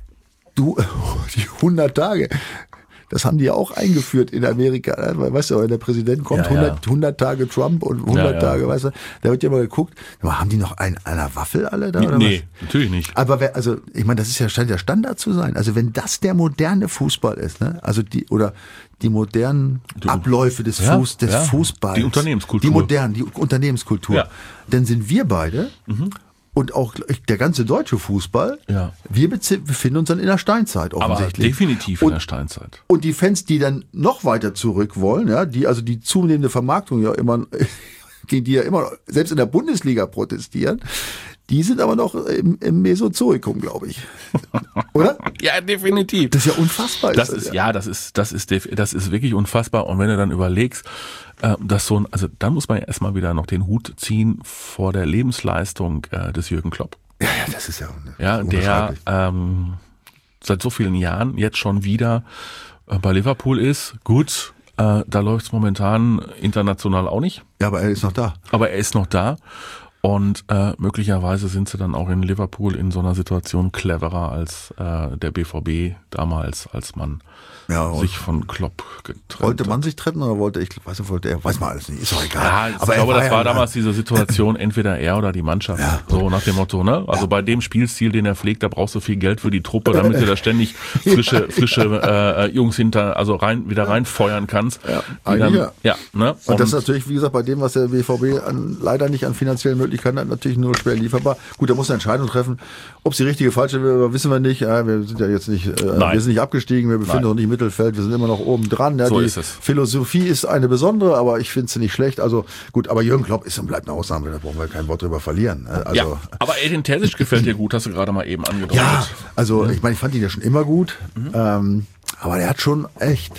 du die hundert Tage, das haben die ja auch eingeführt in Amerika. Weißt du, wenn der Präsident kommt, ja, ja. hundert, hundert Tage Trump und hundert ja, ja. Tage, weißt du, da wird ja mal geguckt, haben die noch einen an der Waffel alle da? Oder nee, was? Natürlich nicht. Aber wer, also, ich meine, das ist ja scheint der Standard zu sein. Also wenn das der moderne Fußball ist, ne, also die, oder die modernen Abläufe des, ja, Fuß, des ja. Fußballs. Die Unternehmenskultur. Die modernen, die Unternehmenskultur. Ja. Dann sind wir beide, mhm. und auch der ganze deutsche Fußball, ja. wir befinden uns dann in der Steinzeit offensichtlich. Aber definitiv in und, der Steinzeit. Und die Fans, die dann noch weiter zurück wollen, ja, die also die zunehmende Vermarktung ja immer, gegen die ja immer, selbst in der Bundesliga protestieren, die sind aber noch im, im Mesozoikum, glaube ich. Oder? Ja, definitiv. Das ist ja unfassbar. Das ist, ja, das ist, das ist, das ist wirklich unfassbar. Und wenn du dann überlegst, dass so ein, also dann muss man ja erstmal wieder noch den Hut ziehen vor der Lebensleistung äh, des Jürgen Klopp. Ja, ja, das ist ja, ja der ähm, seit so vielen Jahren jetzt schon wieder äh, bei Liverpool ist. Gut, äh, da läuft es momentan international auch nicht. Ja, aber er ist noch da. Aber er ist noch da. Und äh, möglicherweise sind sie dann auch in Liverpool in so einer Situation cleverer als äh, der B V B damals, als man ja, sich von Klopp getrennt Wollte man sich trennen oder wollte ich, weiß nicht, wollte er, weiß man alles nicht, ist doch egal. Ja, ich aber glaube, das war ja damals diese Situation, entweder er oder die Mannschaft. Ja. So nach dem Motto, ne? Also ja. bei dem Spielstil, den er pflegt, da brauchst du viel Geld für die Truppe, damit du da ständig frische, frische äh, Jungs hinter, also rein wieder reinfeuern kannst. Ja, dann, ja. ja ne? Und, und das ist natürlich, wie gesagt, bei dem, was der B V B an, leider nicht an finanziellen Möglichkeiten hat, natürlich nur schwer lieferbar. Gut, da muss eine Entscheidung treffen. Ob sie richtige, falsche, wissen wir nicht. Ja, wir sind ja jetzt nicht, äh, wir sind nicht abgestiegen, wir befinden uns nicht im Mittelfeld, wir sind immer noch oben dran. Ja, so die ist es. Philosophie ist eine besondere, aber ich finde sie nicht schlecht. Also gut, aber Jürgen Klopp ist und bleibt eine Ausnahme, da brauchen wir kein Wort drüber verlieren. Also, ja, aber Edin Terzic gefällt dir gut, hast du gerade mal eben angedeutet. Ja, also mhm. ich meine, ich fand ihn ja schon immer gut, mhm. ähm, aber der hat schon echt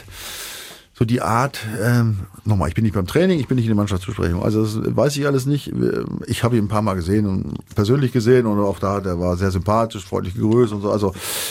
so die Art, ähm, nochmal, ich bin nicht beim Training, ich bin nicht in der Mannschaftsbesprechung, also das weiß ich alles nicht. Ich habe ihn ein paar Mal gesehen und persönlich gesehen und auch da, der war sehr sympathisch, freundlich gegrüßt und so. Also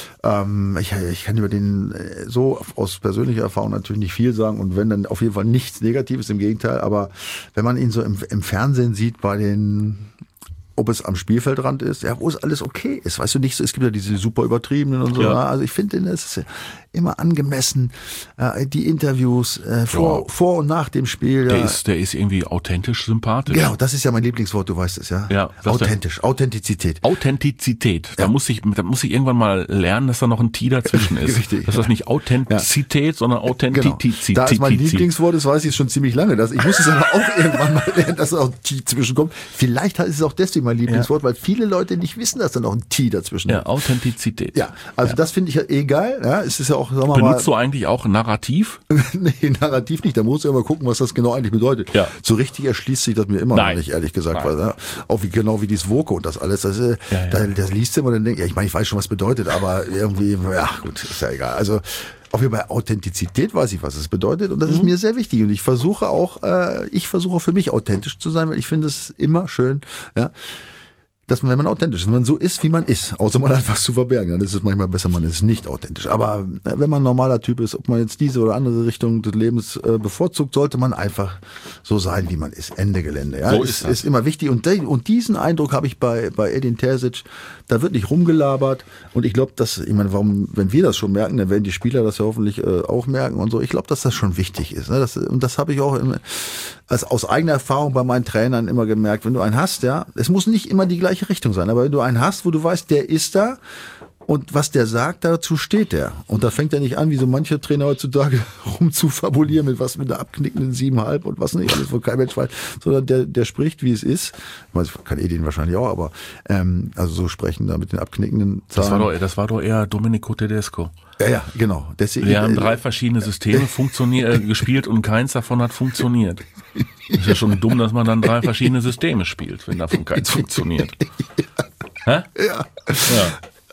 ähm, ich, ich kann über den so aus persönlicher Erfahrung natürlich nicht viel sagen und wenn, dann auf jeden Fall nichts Negatives, im Gegenteil. Aber wenn man ihn so im, im Fernsehen sieht bei den, ob es am Spielfeldrand ist, ja, wo es alles okay ist, weißt du nicht, so, es gibt ja diese super übertriebenen und so, ja. Also ich finde, es ist immer angemessen, äh, die Interviews äh, vor, ja. vor und nach dem Spiel. Der ja. ist, der ist irgendwie authentisch sympathisch. Genau, das ist ja mein Lieblingswort, du weißt es, ja. Ja. Authentisch, Authentizität. Authentizität. Da ja. muss ich, da muss ich irgendwann mal lernen, dass da noch ein T dazwischen ist. Richtig. Dass das nicht Authentizität, ja. sondern Authentizität. Genau. Da es mein Lieblingswort ist, weiß ich schon ziemlich lange. Dass, ich muss es aber auch irgendwann mal lernen, dass da auch ein T zwischenkommt. Vielleicht ist es auch deswegen mein Lieblingswort, ja. weil viele Leute nicht wissen, dass da noch ein T dazwischen ist. Ja, Authentizität. Ja, also ja. das finde ich ja eh geil. Ja, es ist ja auch, sagen wir mal, Benutzt du eigentlich auch Narrativ? Nee, Narrativ nicht. Da muss ich ja mal gucken, was das genau eigentlich bedeutet. Ja. So richtig erschließt sich das mir immer Nein. noch nicht, ehrlich gesagt. Weil, ja, auch wie genau wie dieses Voco und das alles. Das, ja, ja. Da, das liest du immer und dann denkt, ja, ich meine, ich weiß schon, was bedeutet, aber irgendwie, ja gut, ist ja egal. Also auf jeden Fall Authentizität weiß ich, was es bedeutet und das mhm. ist mir sehr wichtig und ich versuche auch, äh, ich versuche auch für mich authentisch zu sein, weil ich finde es immer schön, ja, dass man, wenn man authentisch ist, wenn man so ist, wie man ist, außer man hat was zu verbergen, dann ist es manchmal besser, man ist nicht authentisch. Aber wenn man ein normaler Typ ist, ob man jetzt diese oder andere Richtung des Lebens äh, bevorzugt, sollte man einfach so sein, wie man ist. Ende Gelände. Ja, so ist, ist, das. ist immer wichtig. Und, de, und diesen Eindruck habe ich bei bei Edin Terzic. Da wird nicht rumgelabert. Und ich glaube, dass, ich meine, warum, wenn wir das schon merken, dann werden die Spieler das ja hoffentlich äh, auch merken und so. Ich glaube, dass das schon wichtig ist. Ne? Das, und das habe ich auch im, als aus eigener Erfahrung bei meinen Trainern immer gemerkt. Wenn du einen hast, ja, es muss nicht immer die gleiche Richtung sein, aber wenn du einen hast, wo du weißt, der ist da und was der sagt, dazu steht der. Und da fängt er nicht an, wie so manche Trainer heutzutage rumzufabulieren mit was mit der abknickenden siebenhalb und was nicht alles, wo kein Mensch weiß, sondern der, der spricht, wie es ist. Ich meine, das kann Edin wahrscheinlich auch, aber ähm, also so sprechen da mit den abknickenden Zahlen. Das war doch, das war doch eher Domenico Tedesco. Ja, ja, genau. Deswegen, Wir haben drei verschiedene Systeme funktioniert, äh, gespielt und keins davon hat funktioniert. Ist ja schon dumm, dass man dann drei verschiedene Systeme spielt, wenn davon keins funktioniert. Ja. Hä? Ja. Ja.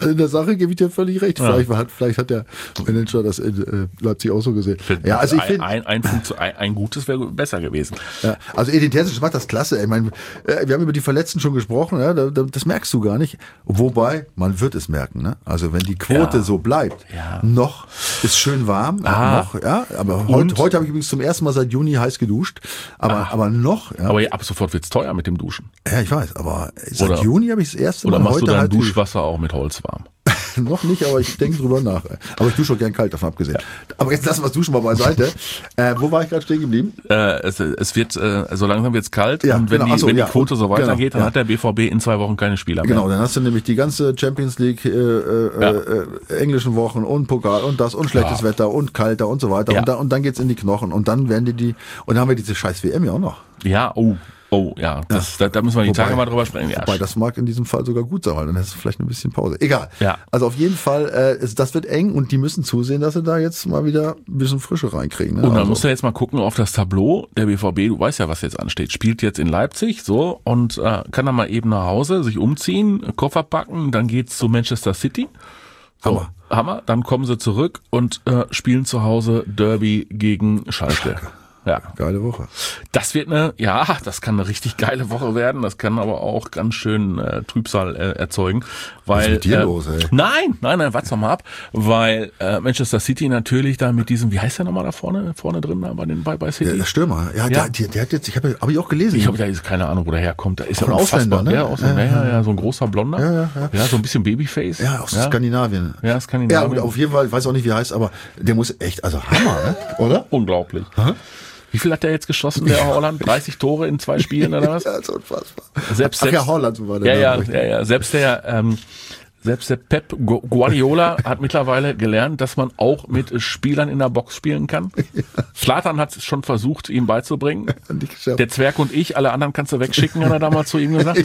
Also in der Sache gebe ich dir völlig recht. Ja. Vielleicht, hat, vielleicht hat der Manager das in äh, Leipzig auch so gesehen. Ja, also ich ein, finde, ein, ein, Funktio- ein, ein gutes wäre besser gewesen. ja, also Edin Terzic macht das klasse. Ich meine, äh, wir haben über die Verletzten schon gesprochen. Ja, da, da, das merkst du gar nicht. Wobei, man wird es merken. Ne? Also wenn die Quote Ja. so bleibt, Ja. noch ist schön warm, Ah. noch. Ja, aber Und? heute, heute habe ich übrigens zum ersten Mal seit Juni heiß geduscht. Aber, aber noch. Ja, Aber ja, ab sofort wird's teuer mit dem Duschen. ja, ich weiß. Aber seit Oder- Juni habe ich das erste Oder Mal machst heute du dein halt Duschwasser auch mit Holz warm? noch nicht, aber ich denke drüber nach. Aber ich dusche auch gern kalt, davon abgesehen. Aber jetzt lassen wir das Duschen mal beiseite. Äh, wo war ich gerade stehen geblieben? Äh, es, es wird, äh, so langsam wird's kalt Ja, und wenn, genau. die, Ach so, wenn ja. die Quote so weitergeht, Genau, dann ja. hat der B V B in zwei Wochen keine Spieler Genau, mehr. dann hast du nämlich die ganze Champions League äh, äh, Ja. äh, englischen Wochen und Pokal und das und schlechtes Ja. Wetter und kalter und so weiter. Ja. Und, da, und dann geht's in die Knochen und dann werden die die und dann haben wir diese scheiß W M ja auch noch. Ja, oh, oh, ja, das, Da, da müssen wir die Wobei- Tage mal drüber sprechen. Ja, Wobei, das mag in diesem Fall sogar gut sein, weil dann hast du vielleicht ein bisschen Pause. Egal. Ja. Also auf jeden Fall, äh, es, das wird eng und die müssen zusehen, dass sie da jetzt mal wieder ein bisschen Frische reinkriegen. Ne? Und dann Also- musst du jetzt mal gucken auf das Tableau. Der B V B, du weißt ja, was jetzt ansteht, spielt jetzt in Leipzig, so, und äh, kann dann mal eben nach Hause, sich umziehen, Koffer packen, dann geht's zu Manchester City. So, Hammer. Hammer. Dann kommen sie zurück und äh, spielen zu Hause Derby gegen Schalke. Ja. Geile Woche. Das wird eine, ja, das kann eine richtig geile Woche werden. Das kann aber auch ganz schön äh, Trübsal äh, erzeugen, weil Was ist mit dir äh, los, ey? nein, nein, nein, warte doch mal ab, weil äh, Manchester City natürlich da mit diesem, wie heißt der nochmal da vorne, vorne drin da bei den bei, bei Der, City? der Stürmer, ja, Ja. Der, der, der hat jetzt, ich habe hab ich auch gelesen. Ich habe da ist keine Ahnung, wo der herkommt. Da ist ja Auch ein unfassbar. Ausländer, ne? Ja, Ausländer, ja, ja, ja, so ein großer Blonder. Ja, ja, ja. Ja, so ein bisschen Babyface. ja, aus Skandinavien. Ja, Ja, Skandinavien. und auf jeden Fall, ich weiß auch nicht, wie er heißt, aber der muss echt, also Hammer, ne? Oder? Unglaublich. Wie viel hat der jetzt geschossen, der Holland? dreißig Tore in zwei Spielen oder was? Ja, ist unfassbar. Selbst, Ach selbst, ja, Holland, so war der Ja, ja, Name, ja, ja. Selbst der, ähm, selbst der Pep Gu- Guardiola hat mittlerweile gelernt, dass man auch mit Spielern in der Box spielen kann. Zlatan hat es schon versucht, ihm beizubringen. Nicht geschafft. Der Zwerg und ich, alle anderen kannst du wegschicken, hat er damals zu ihm gesagt.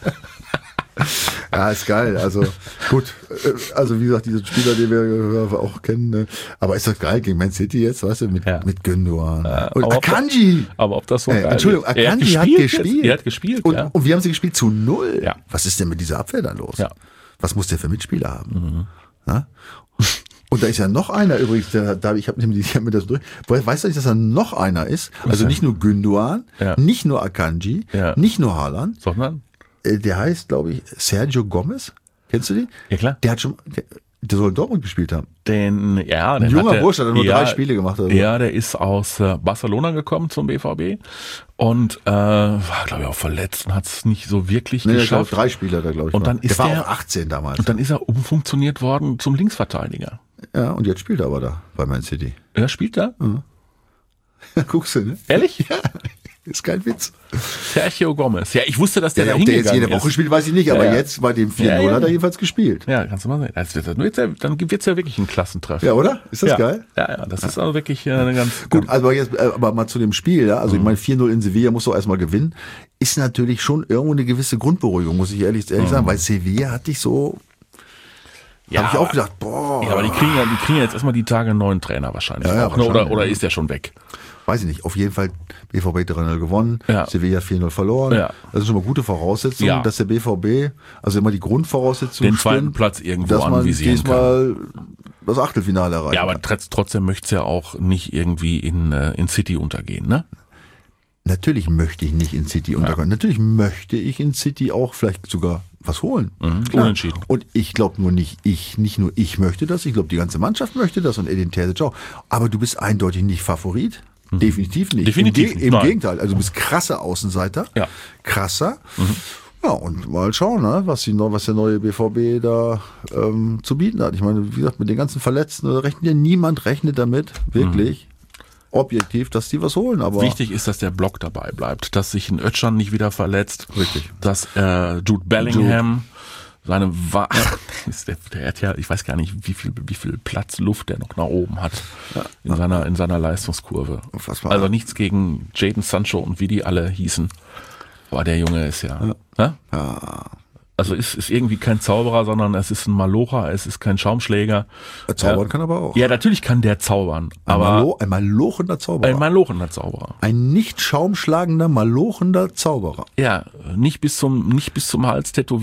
Ja, ist geil. Also gut, äh, also wie gesagt, diese Spieler, die wir äh, auch kennen, ne? Aber ist doch geil gegen Man City jetzt, weißt du, mit, Ja. mit Gündogan. Ja, und aber- Akanji. Aber ob das so Äh, geil Entschuldigung, ist. Er Akanji hat jetzt. gespielt. Er hat gespielt, Und, ja. und wie haben sie gespielt? Zu null. Ja. Was ist denn mit dieser Abwehr da los? Ja. Was muss der für Mitspieler haben? Na? Und da ist ja noch einer übrigens, der, da, ich habe mir, ich hab mir das durch. Weißt du nicht, dass da noch einer ist? Also nicht nur Gündogan, Ja. nicht nur Akanji, Ja. nicht nur Haaland. Sondern? Äh, Der heißt, glaube ich, Sergio Gomez. Kennst du den? Ja, klar. Der hat schon, der, der soll in Dortmund gespielt haben. Den, ja, den Ein junger hat der, Bursch, hat er nur ja, drei Spiele gemacht oder so. Ja, der ist aus äh, Barcelona gekommen zum B V B und äh, war, glaube ich, auch verletzt und hat es nicht so wirklich Nee, ich glaube, geschafft. drei Spieler da, glaube ich. Und war. dann ist der war der- auch achtzehn damals. Und dann ist er umfunktioniert worden zum Linksverteidiger. Ja, und jetzt spielt er aber da bei Man City. Er spielt da? Guckst du, ne? Ehrlich? Ja, ist kein Witz. Sergio Gomez. Ja, ich wusste, dass der Ja, da ob der jetzt hingegangen jede Woche ist. spielt, weiß ich nicht, aber Ja, ja. jetzt bei dem vier null Ja, ja. hat er jedenfalls gespielt. Ja, kannst du mal sehen. Das wird, dann wird's ja, dann wird's ja wirklich ein Klassentreff. Ja, oder? Ist das ja. geil? Ja, ja, das ist also wirklich äh, eine ganz Gut, also jetzt, äh, aber mal zu dem Spiel, ja. Also ich meine, vier null in Sevilla muss doch erstmal gewinnen. Ist natürlich schon irgendwo eine gewisse Grundberuhigung, muss ich ehrlich, ehrlich sagen, weil Sevilla hatte ich so, Ja, habe ich auch aber- gedacht, boah, Ja, aber die kriegen ja, die kriegen ja jetzt erstmal die Tage einen neuen Trainer wahrscheinlich. Ja, ja, auch, ne? Oder, wahrscheinlich. oder ist der schon weg? weiß ich nicht. Auf jeden Fall B V B drei null gewonnen, Ja. Sevilla vier null verloren. Ja. Das sind schon mal gute Voraussetzungen, Ja. dass der B V B, also immer die Grundvoraussetzungen Den zweiten stimmen, Platz irgendwo dass man anvisieren diesmal das Achtelfinale erreicht. Ja, aber trotz- trotzdem möchtest du ja auch nicht irgendwie in, äh, in City untergehen, ne? Natürlich möchte ich nicht in City untergehen. Natürlich möchte ich in City auch vielleicht sogar was holen. Mhm. Klar. Unentschieden. Und ich glaube nur nicht ich, nicht nur ich möchte das, ich glaube die ganze Mannschaft möchte das und Edin Terzic auch. Aber du bist eindeutig nicht Favorit. Definitiv nicht. Definitiv Im, Ge- im nein. Gegenteil, also du bist krasser Außenseiter. Ja. Krasser. Ja, und mal schauen, ne, was, die, neu- was der neue B V B da ähm, zu bieten hat. Ich meine, wie gesagt, mit den ganzen Verletzten da rechnet ja niemand rechnet damit, wirklich, objektiv, dass die was holen. Aber Wichtig ist, dass der Block dabei bleibt, dass sich ein Özcan nicht wieder verletzt. Richtig. Dass äh, Jude Bellingham seine Wa der, der hat ja, ich weiß gar nicht, wie viel, wie viel Platz, Luft der noch nach oben hat in seiner in seiner Leistungskurve. Unfassbar. Also nichts gegen Jadon Sancho und wie die alle hießen. Aber der Junge ist ja. Ne? ja, Also ist, ist irgendwie kein Zauberer, sondern es ist ein Malocher, es ist kein Schaumschläger. zaubern Ja. kann aber auch. Ja, natürlich kann der zaubern, Ein, aber Malo, ein malochender Zauberer. ein malochender Zauberer. Ein nicht schaumschlagender, malochender Zauberer. Ja, nicht bis zum, nicht bis zum Hals tätowiert,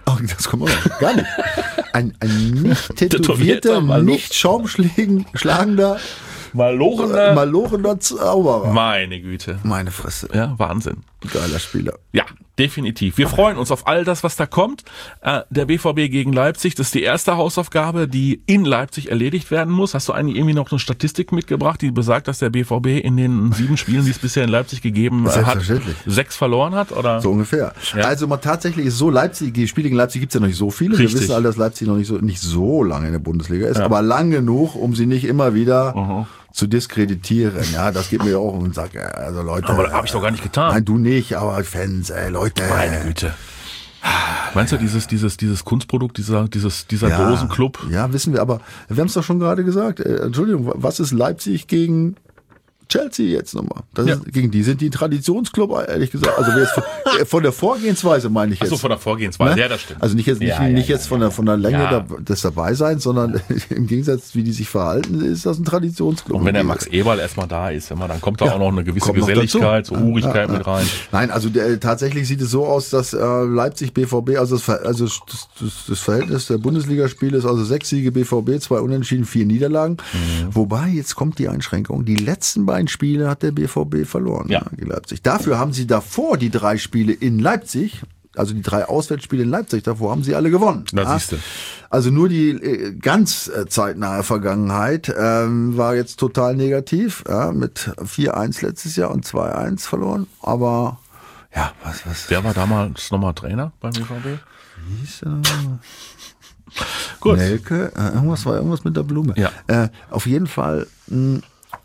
Oh, das kommt auch noch. Gar nicht. Ein, ein nicht tätowierter, Tätowierter, nicht schaumschlagender, Malorender. malorender Zauberer. Meine Güte. Meine Fresse. Ja, Wahnsinn. Geiler Spieler. Ja, definitiv. Wir freuen uns auf all das, was da kommt. Äh, der B V B gegen Leipzig, das ist die erste Hausaufgabe, die in Leipzig erledigt werden muss. Hast du eigentlich irgendwie noch eine Statistik mitgebracht, die besagt, dass der B V B in den sieben Spielen, die es bisher in Leipzig gegeben hat, sechs verloren hat? Oder? So ungefähr. Ja. Also mal tatsächlich ist so, Leipzig, die Spiele gegen Leipzig gibt's ja noch nicht so viele. Richtig. Wir wissen alle, dass Leipzig noch nicht so, nicht so lange in der Bundesliga ist, Ja. aber lang genug, um sie nicht immer wieder Mhm. zu diskreditieren. Ja, das geht mir auch und sagt, also Leute. Aber das habe ich doch gar nicht getan. Nein, du nicht, aber Fans, ey, Leute. Meine Güte. Meinst du, dieses, dieses, dieses Kunstprodukt, dieser, dieses, dieser Ja, Dosenclub? ja, wissen wir, aber wir haben es doch schon gerade gesagt. Äh, Entschuldigung, was ist Leipzig gegen Chelsea jetzt nochmal? Das Ja. ist, gegen die sind die ein Traditionsclub, ehrlich gesagt. Also jetzt von, äh, von der Vorgehensweise meine ich jetzt. Achso, von der Vorgehensweise. Ne? Ja, das stimmt. Also nicht jetzt nicht, Ja, ja, nicht ja, jetzt von der von der Länge Ja. da, des Dabeiseins, sondern im Gegensatz, wie die sich verhalten, ist das ein Traditionsclub. Und wenn der Max Eberl erstmal da ist, immer, dann kommt da Ja, auch noch eine gewisse kommt noch Geselligkeit, dazu. so Urigkeit Ja, ja. mit rein. Nein, also der, tatsächlich sieht es so aus, dass äh, Leipzig B V B, also, das, Ver- also das, das, das Verhältnis der Bundesligaspiele ist also sechs Siege B V B, zwei Unentschieden, vier Niederlagen. Mhm. Wobei, jetzt kommt die Einschränkung, die letzten beiden Spiele hat der B V B verloren, Ja. gegen Leipzig. Dafür haben sie davor die drei Spiele in Leipzig, also die drei Auswärtsspiele in Leipzig, davor haben sie alle gewonnen. Na, Ja. siehste. Also nur die äh, ganz äh, zeitnahe Vergangenheit ähm, war jetzt total negativ, ja, mit vier eins letztes Jahr und zwei eins verloren. Aber ja, was, was Wer war damals nochmal Trainer beim B V B? hieß er? Gut. Nelke? Äh, irgendwas war irgendwas mit der Blume. Ja. Äh, auf jeden Fall, mh,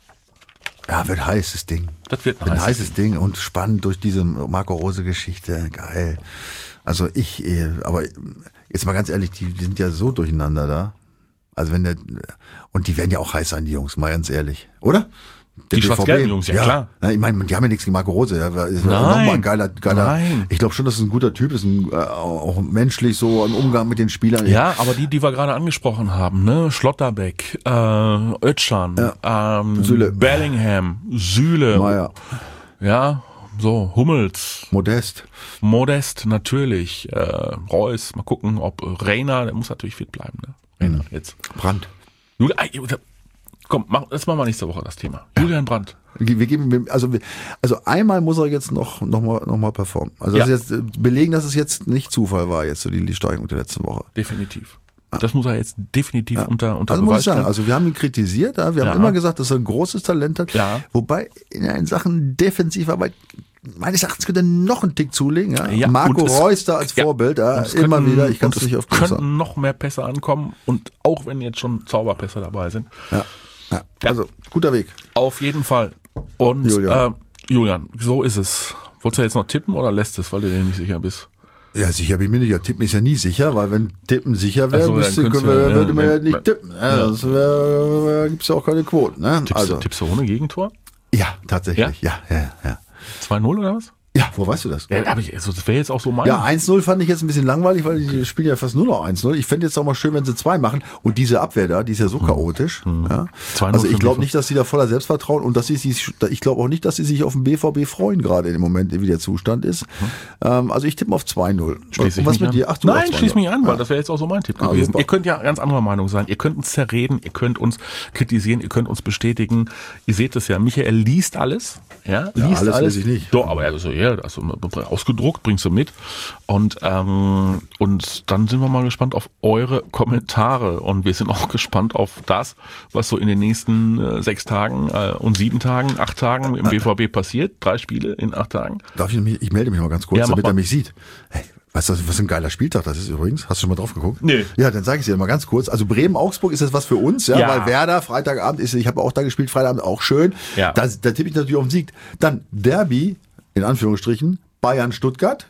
ja, wird heißes Ding. Das wird ein Ein heißes heißes Ding und spannend durch diese Marco Rose Geschichte. Geil. Also ich, äh, aber jetzt mal ganz ehrlich, die, die sind ja so durcheinander da. Also wenn der, und die werden ja auch heiß sein, die Jungs, mal ganz ehrlich. Oder? Der Die schwarz-gelben Jungs, ja, klar. Na, ich meine, die haben ja nichts gegen Marco Rose. Der war- ist Nein. nochmal ein geiler, geiler. Nein. Ich glaube schon, dass es ein guter Typ ist, ein, äh, auch menschlich so im Umgang mit den Spielern. Ja, aber die, die wir gerade angesprochen haben, ne, Schlotterbeck, äh, Özcan, ähm, Süle. Bellingham, Süle, Meier, ja, so, Hummels, Modest. Modest natürlich, äh, Reus, mal gucken, ob äh, Reina, der muss natürlich fit bleiben, ne? Reina, jetzt. Brandt. Julian, ey, komm, mach, das machen wir nächste Woche, das Thema. Julian Brandt. Wir geben, also, wir- also einmal muss er jetzt noch, noch mal, noch mal performen. Also das Ja. ist jetzt äh, belegen, dass es jetzt nicht Zufall war, jetzt so die, die Steigerung der letzten Woche. Definitiv. Das muss er jetzt definitiv unter, unter Also muss ich Beweis sagen, stellen. also wir haben ihn kritisiert, ja, wir haben Ja. immer gesagt, dass er ein großes Talent hat. Ja. Wobei in Sachen Defensivarbeit meines Erachtens könnte er noch einen Tick zulegen. Ja. Ja, Marco und es- Reus da als ja, Vorbild, ja, und es immer könnten- wieder. Ich kann und es nicht oft Es genug sagen. könnten noch mehr Pässe ankommen und auch wenn jetzt schon Zauberpässe dabei sind. Ja. Ja. Also guter Weg. Auf jeden Fall. Und Julian. Äh, Julian, so ist es. Wolltest du jetzt noch tippen oder lässt es, weil du dir nicht sicher bist? Ja, sicher bin ich mir nicht. Ja, tippen ist ja nie sicher, weil wenn Tippen sicher wäre, Ach so, dann müsste, könntest können wir, du- ja, würde man ja wenn- nicht tippen. Ja, ja. Das wär, gibt's ja auch keine Quoten. Ne? Tippst, Also, du, tippst du ohne Gegentor? ja, tatsächlich. Ja, ja, ja. zwei null oder was? Ja, wo weißt du das? Ja, hab ich, also das wäre jetzt auch so mein. Ja, eins null fand ich jetzt ein bisschen langweilig, weil die spielen ja fast nur noch eins null. Ich fände jetzt auch mal schön, wenn sie zwei machen. Und diese Abwehr da, die ist ja so chaotisch. Ja. zwei null Also ich für glaube B V B. nicht, dass sie da voller Selbstvertrauen und dass sie sich, ich glaube auch nicht, dass sie sich auf den B V B freuen, gerade im Moment, wie der Zustand ist. Ähm, also ich tippe auf zwei null. Schließ Und ich was mich mit an. dir? Ach, du auch Nein, zwei schließ null. mich an, weil Ja. das wäre jetzt auch so mein Tipp Ah, gewesen. super. Ihr könnt ja ganz anderer Meinung sein. Ihr könnt uns zerreden, ihr könnt uns kritisieren, ihr könnt uns bestätigen. Ihr seht es ja, Michael liest alles. Ja, liest alles alles. lese ich nicht. Doch, aber er ist so, ja, also ausgedruckt, bringst du mit. Und, ähm, und dann sind wir mal gespannt auf eure Kommentare. Und wir sind auch gespannt auf das, was so in den nächsten äh, sechs Tagen äh, und sieben Tagen, acht Tagen im B V B passiert. Drei Spiele in acht Tagen. Darf ich mich, ich melde mich mal ganz kurz, Ja, mach damit mal. er mich sieht. Hey, weißt du, was ein geiler Spieltag das ist übrigens? Hast du schon mal drauf geguckt? Nee. Ja, dann sage ich dir mal ganz kurz. Also Bremen-Augsburg ist das was für uns, ja, Ja. weil Werder Freitagabend ist, ich habe auch da gespielt, Freitagabend auch schön. Ja. Da, da tippe ich natürlich auf den Sieg. Dann Derby, in Anführungsstrichen, Bayern-Stuttgart.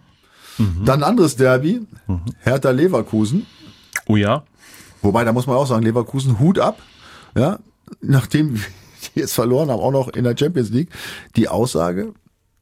Mhm. Dann ein anderes Derby, Hertha-Leverkusen. Oh ja. Wobei, da muss man auch sagen, Leverkusen, Hut ab. Ja, nachdem die jetzt verloren haben, auch noch in der Champions League. Die Aussage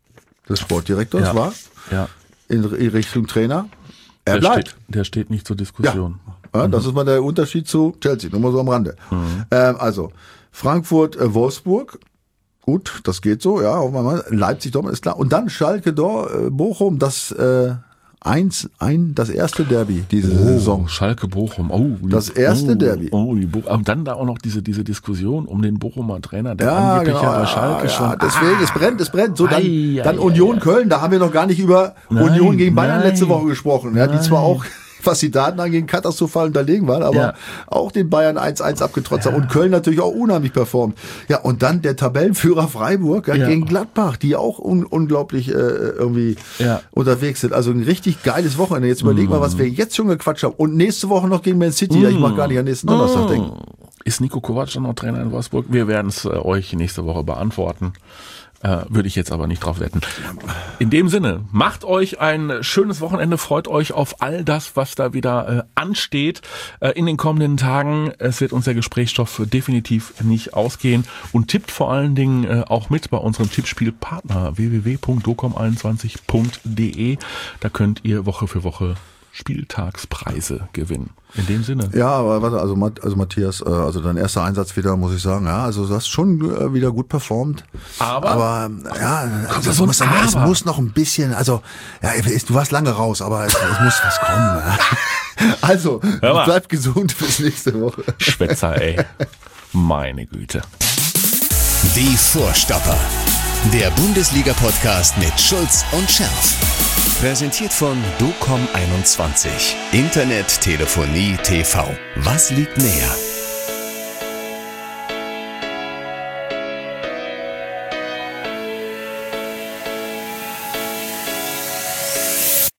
des Sportdirektors Ja. war, Ja. in Richtung Trainer, er Der bleibt. steht, der steht nicht zur Ja. Diskussion. Ja, das ist mal der Unterschied zu Chelsea, nur mal so am Rande. Ähm, also, Frankfurt, äh, Wolfsburg, gut, das geht so, ja, hoffen wir mal. Leipzig, Dortmund ist klar. Und dann Schalke, Dor, äh, Bochum, das äh, eins, ein, das erste Derby diese Oh, Saison. Schalke Bochum. Oh, die, Das erste oh, Derby. Oh, die Bo- und dann da auch noch diese, diese Diskussion um den Bochumer Trainer, der Ja, angeblich genau, ja bei Schalke ja, schon. deswegen, Ah. es brennt, es brennt. So, dann, Ei, dann ei, Union ei, ei. Köln, da haben wir noch gar nicht über Nein, Union gegen Bayern nein, letzte Woche gesprochen. Ja, die zwar auch, was die Daten angeht, katastrophal unterlegen waren, aber Ja. auch den Bayern eins eins abgetrotzt haben und Köln natürlich auch unheimlich performt. Ja, und dann der Tabellenführer Freiburg ja, Ja. gegen Gladbach, die auch un unglaublich äh, irgendwie Ja. unterwegs sind. Also ein richtig geiles Wochenende. Jetzt überleg mal, was wir jetzt schon gequatscht haben. Und nächste Woche noch gegen Man City. Ja, ich mag gar nicht an nächsten Donnerstag denken. Ist Nico Kovac dann noch Trainer in Wolfsburg? Wir werden es äh, euch nächste Woche beantworten. Äh, würde ich jetzt aber nicht drauf wetten. In dem Sinne, macht euch ein schönes Wochenende, freut euch auf all das, was da wieder äh, ansteht äh, in den kommenden Tagen. Es wird uns der Gesprächsstoff definitiv nicht ausgehen und tippt vor allen Dingen äh, auch mit bei unserem Tippspielpartner w w w punkt docom einundzwanzig punkt de. Da könnt ihr Woche für Woche Spieltagspreise gewinnen. In dem Sinne. Ja, aber warte, also, Matt- also Matthias, äh, also dein erster Einsatz wieder, muss ich sagen, ja, also du hast schon äh, wieder gut performt. Aber? Aber ja, also, es, so ein muss, aber es Aber. muss noch ein bisschen, also ja, es- du warst lange raus, aber es, es muss was kommen. Ja. Also, Hör mal. bleib gesund bis nächste Woche. Schwätzer, ey. Meine Güte. Die Vorstopper. Der Bundesliga-Podcast mit Schulz und Scherf. Präsentiert von docom einundzwanzig. Internet, Telefonie, T V. Was liegt näher?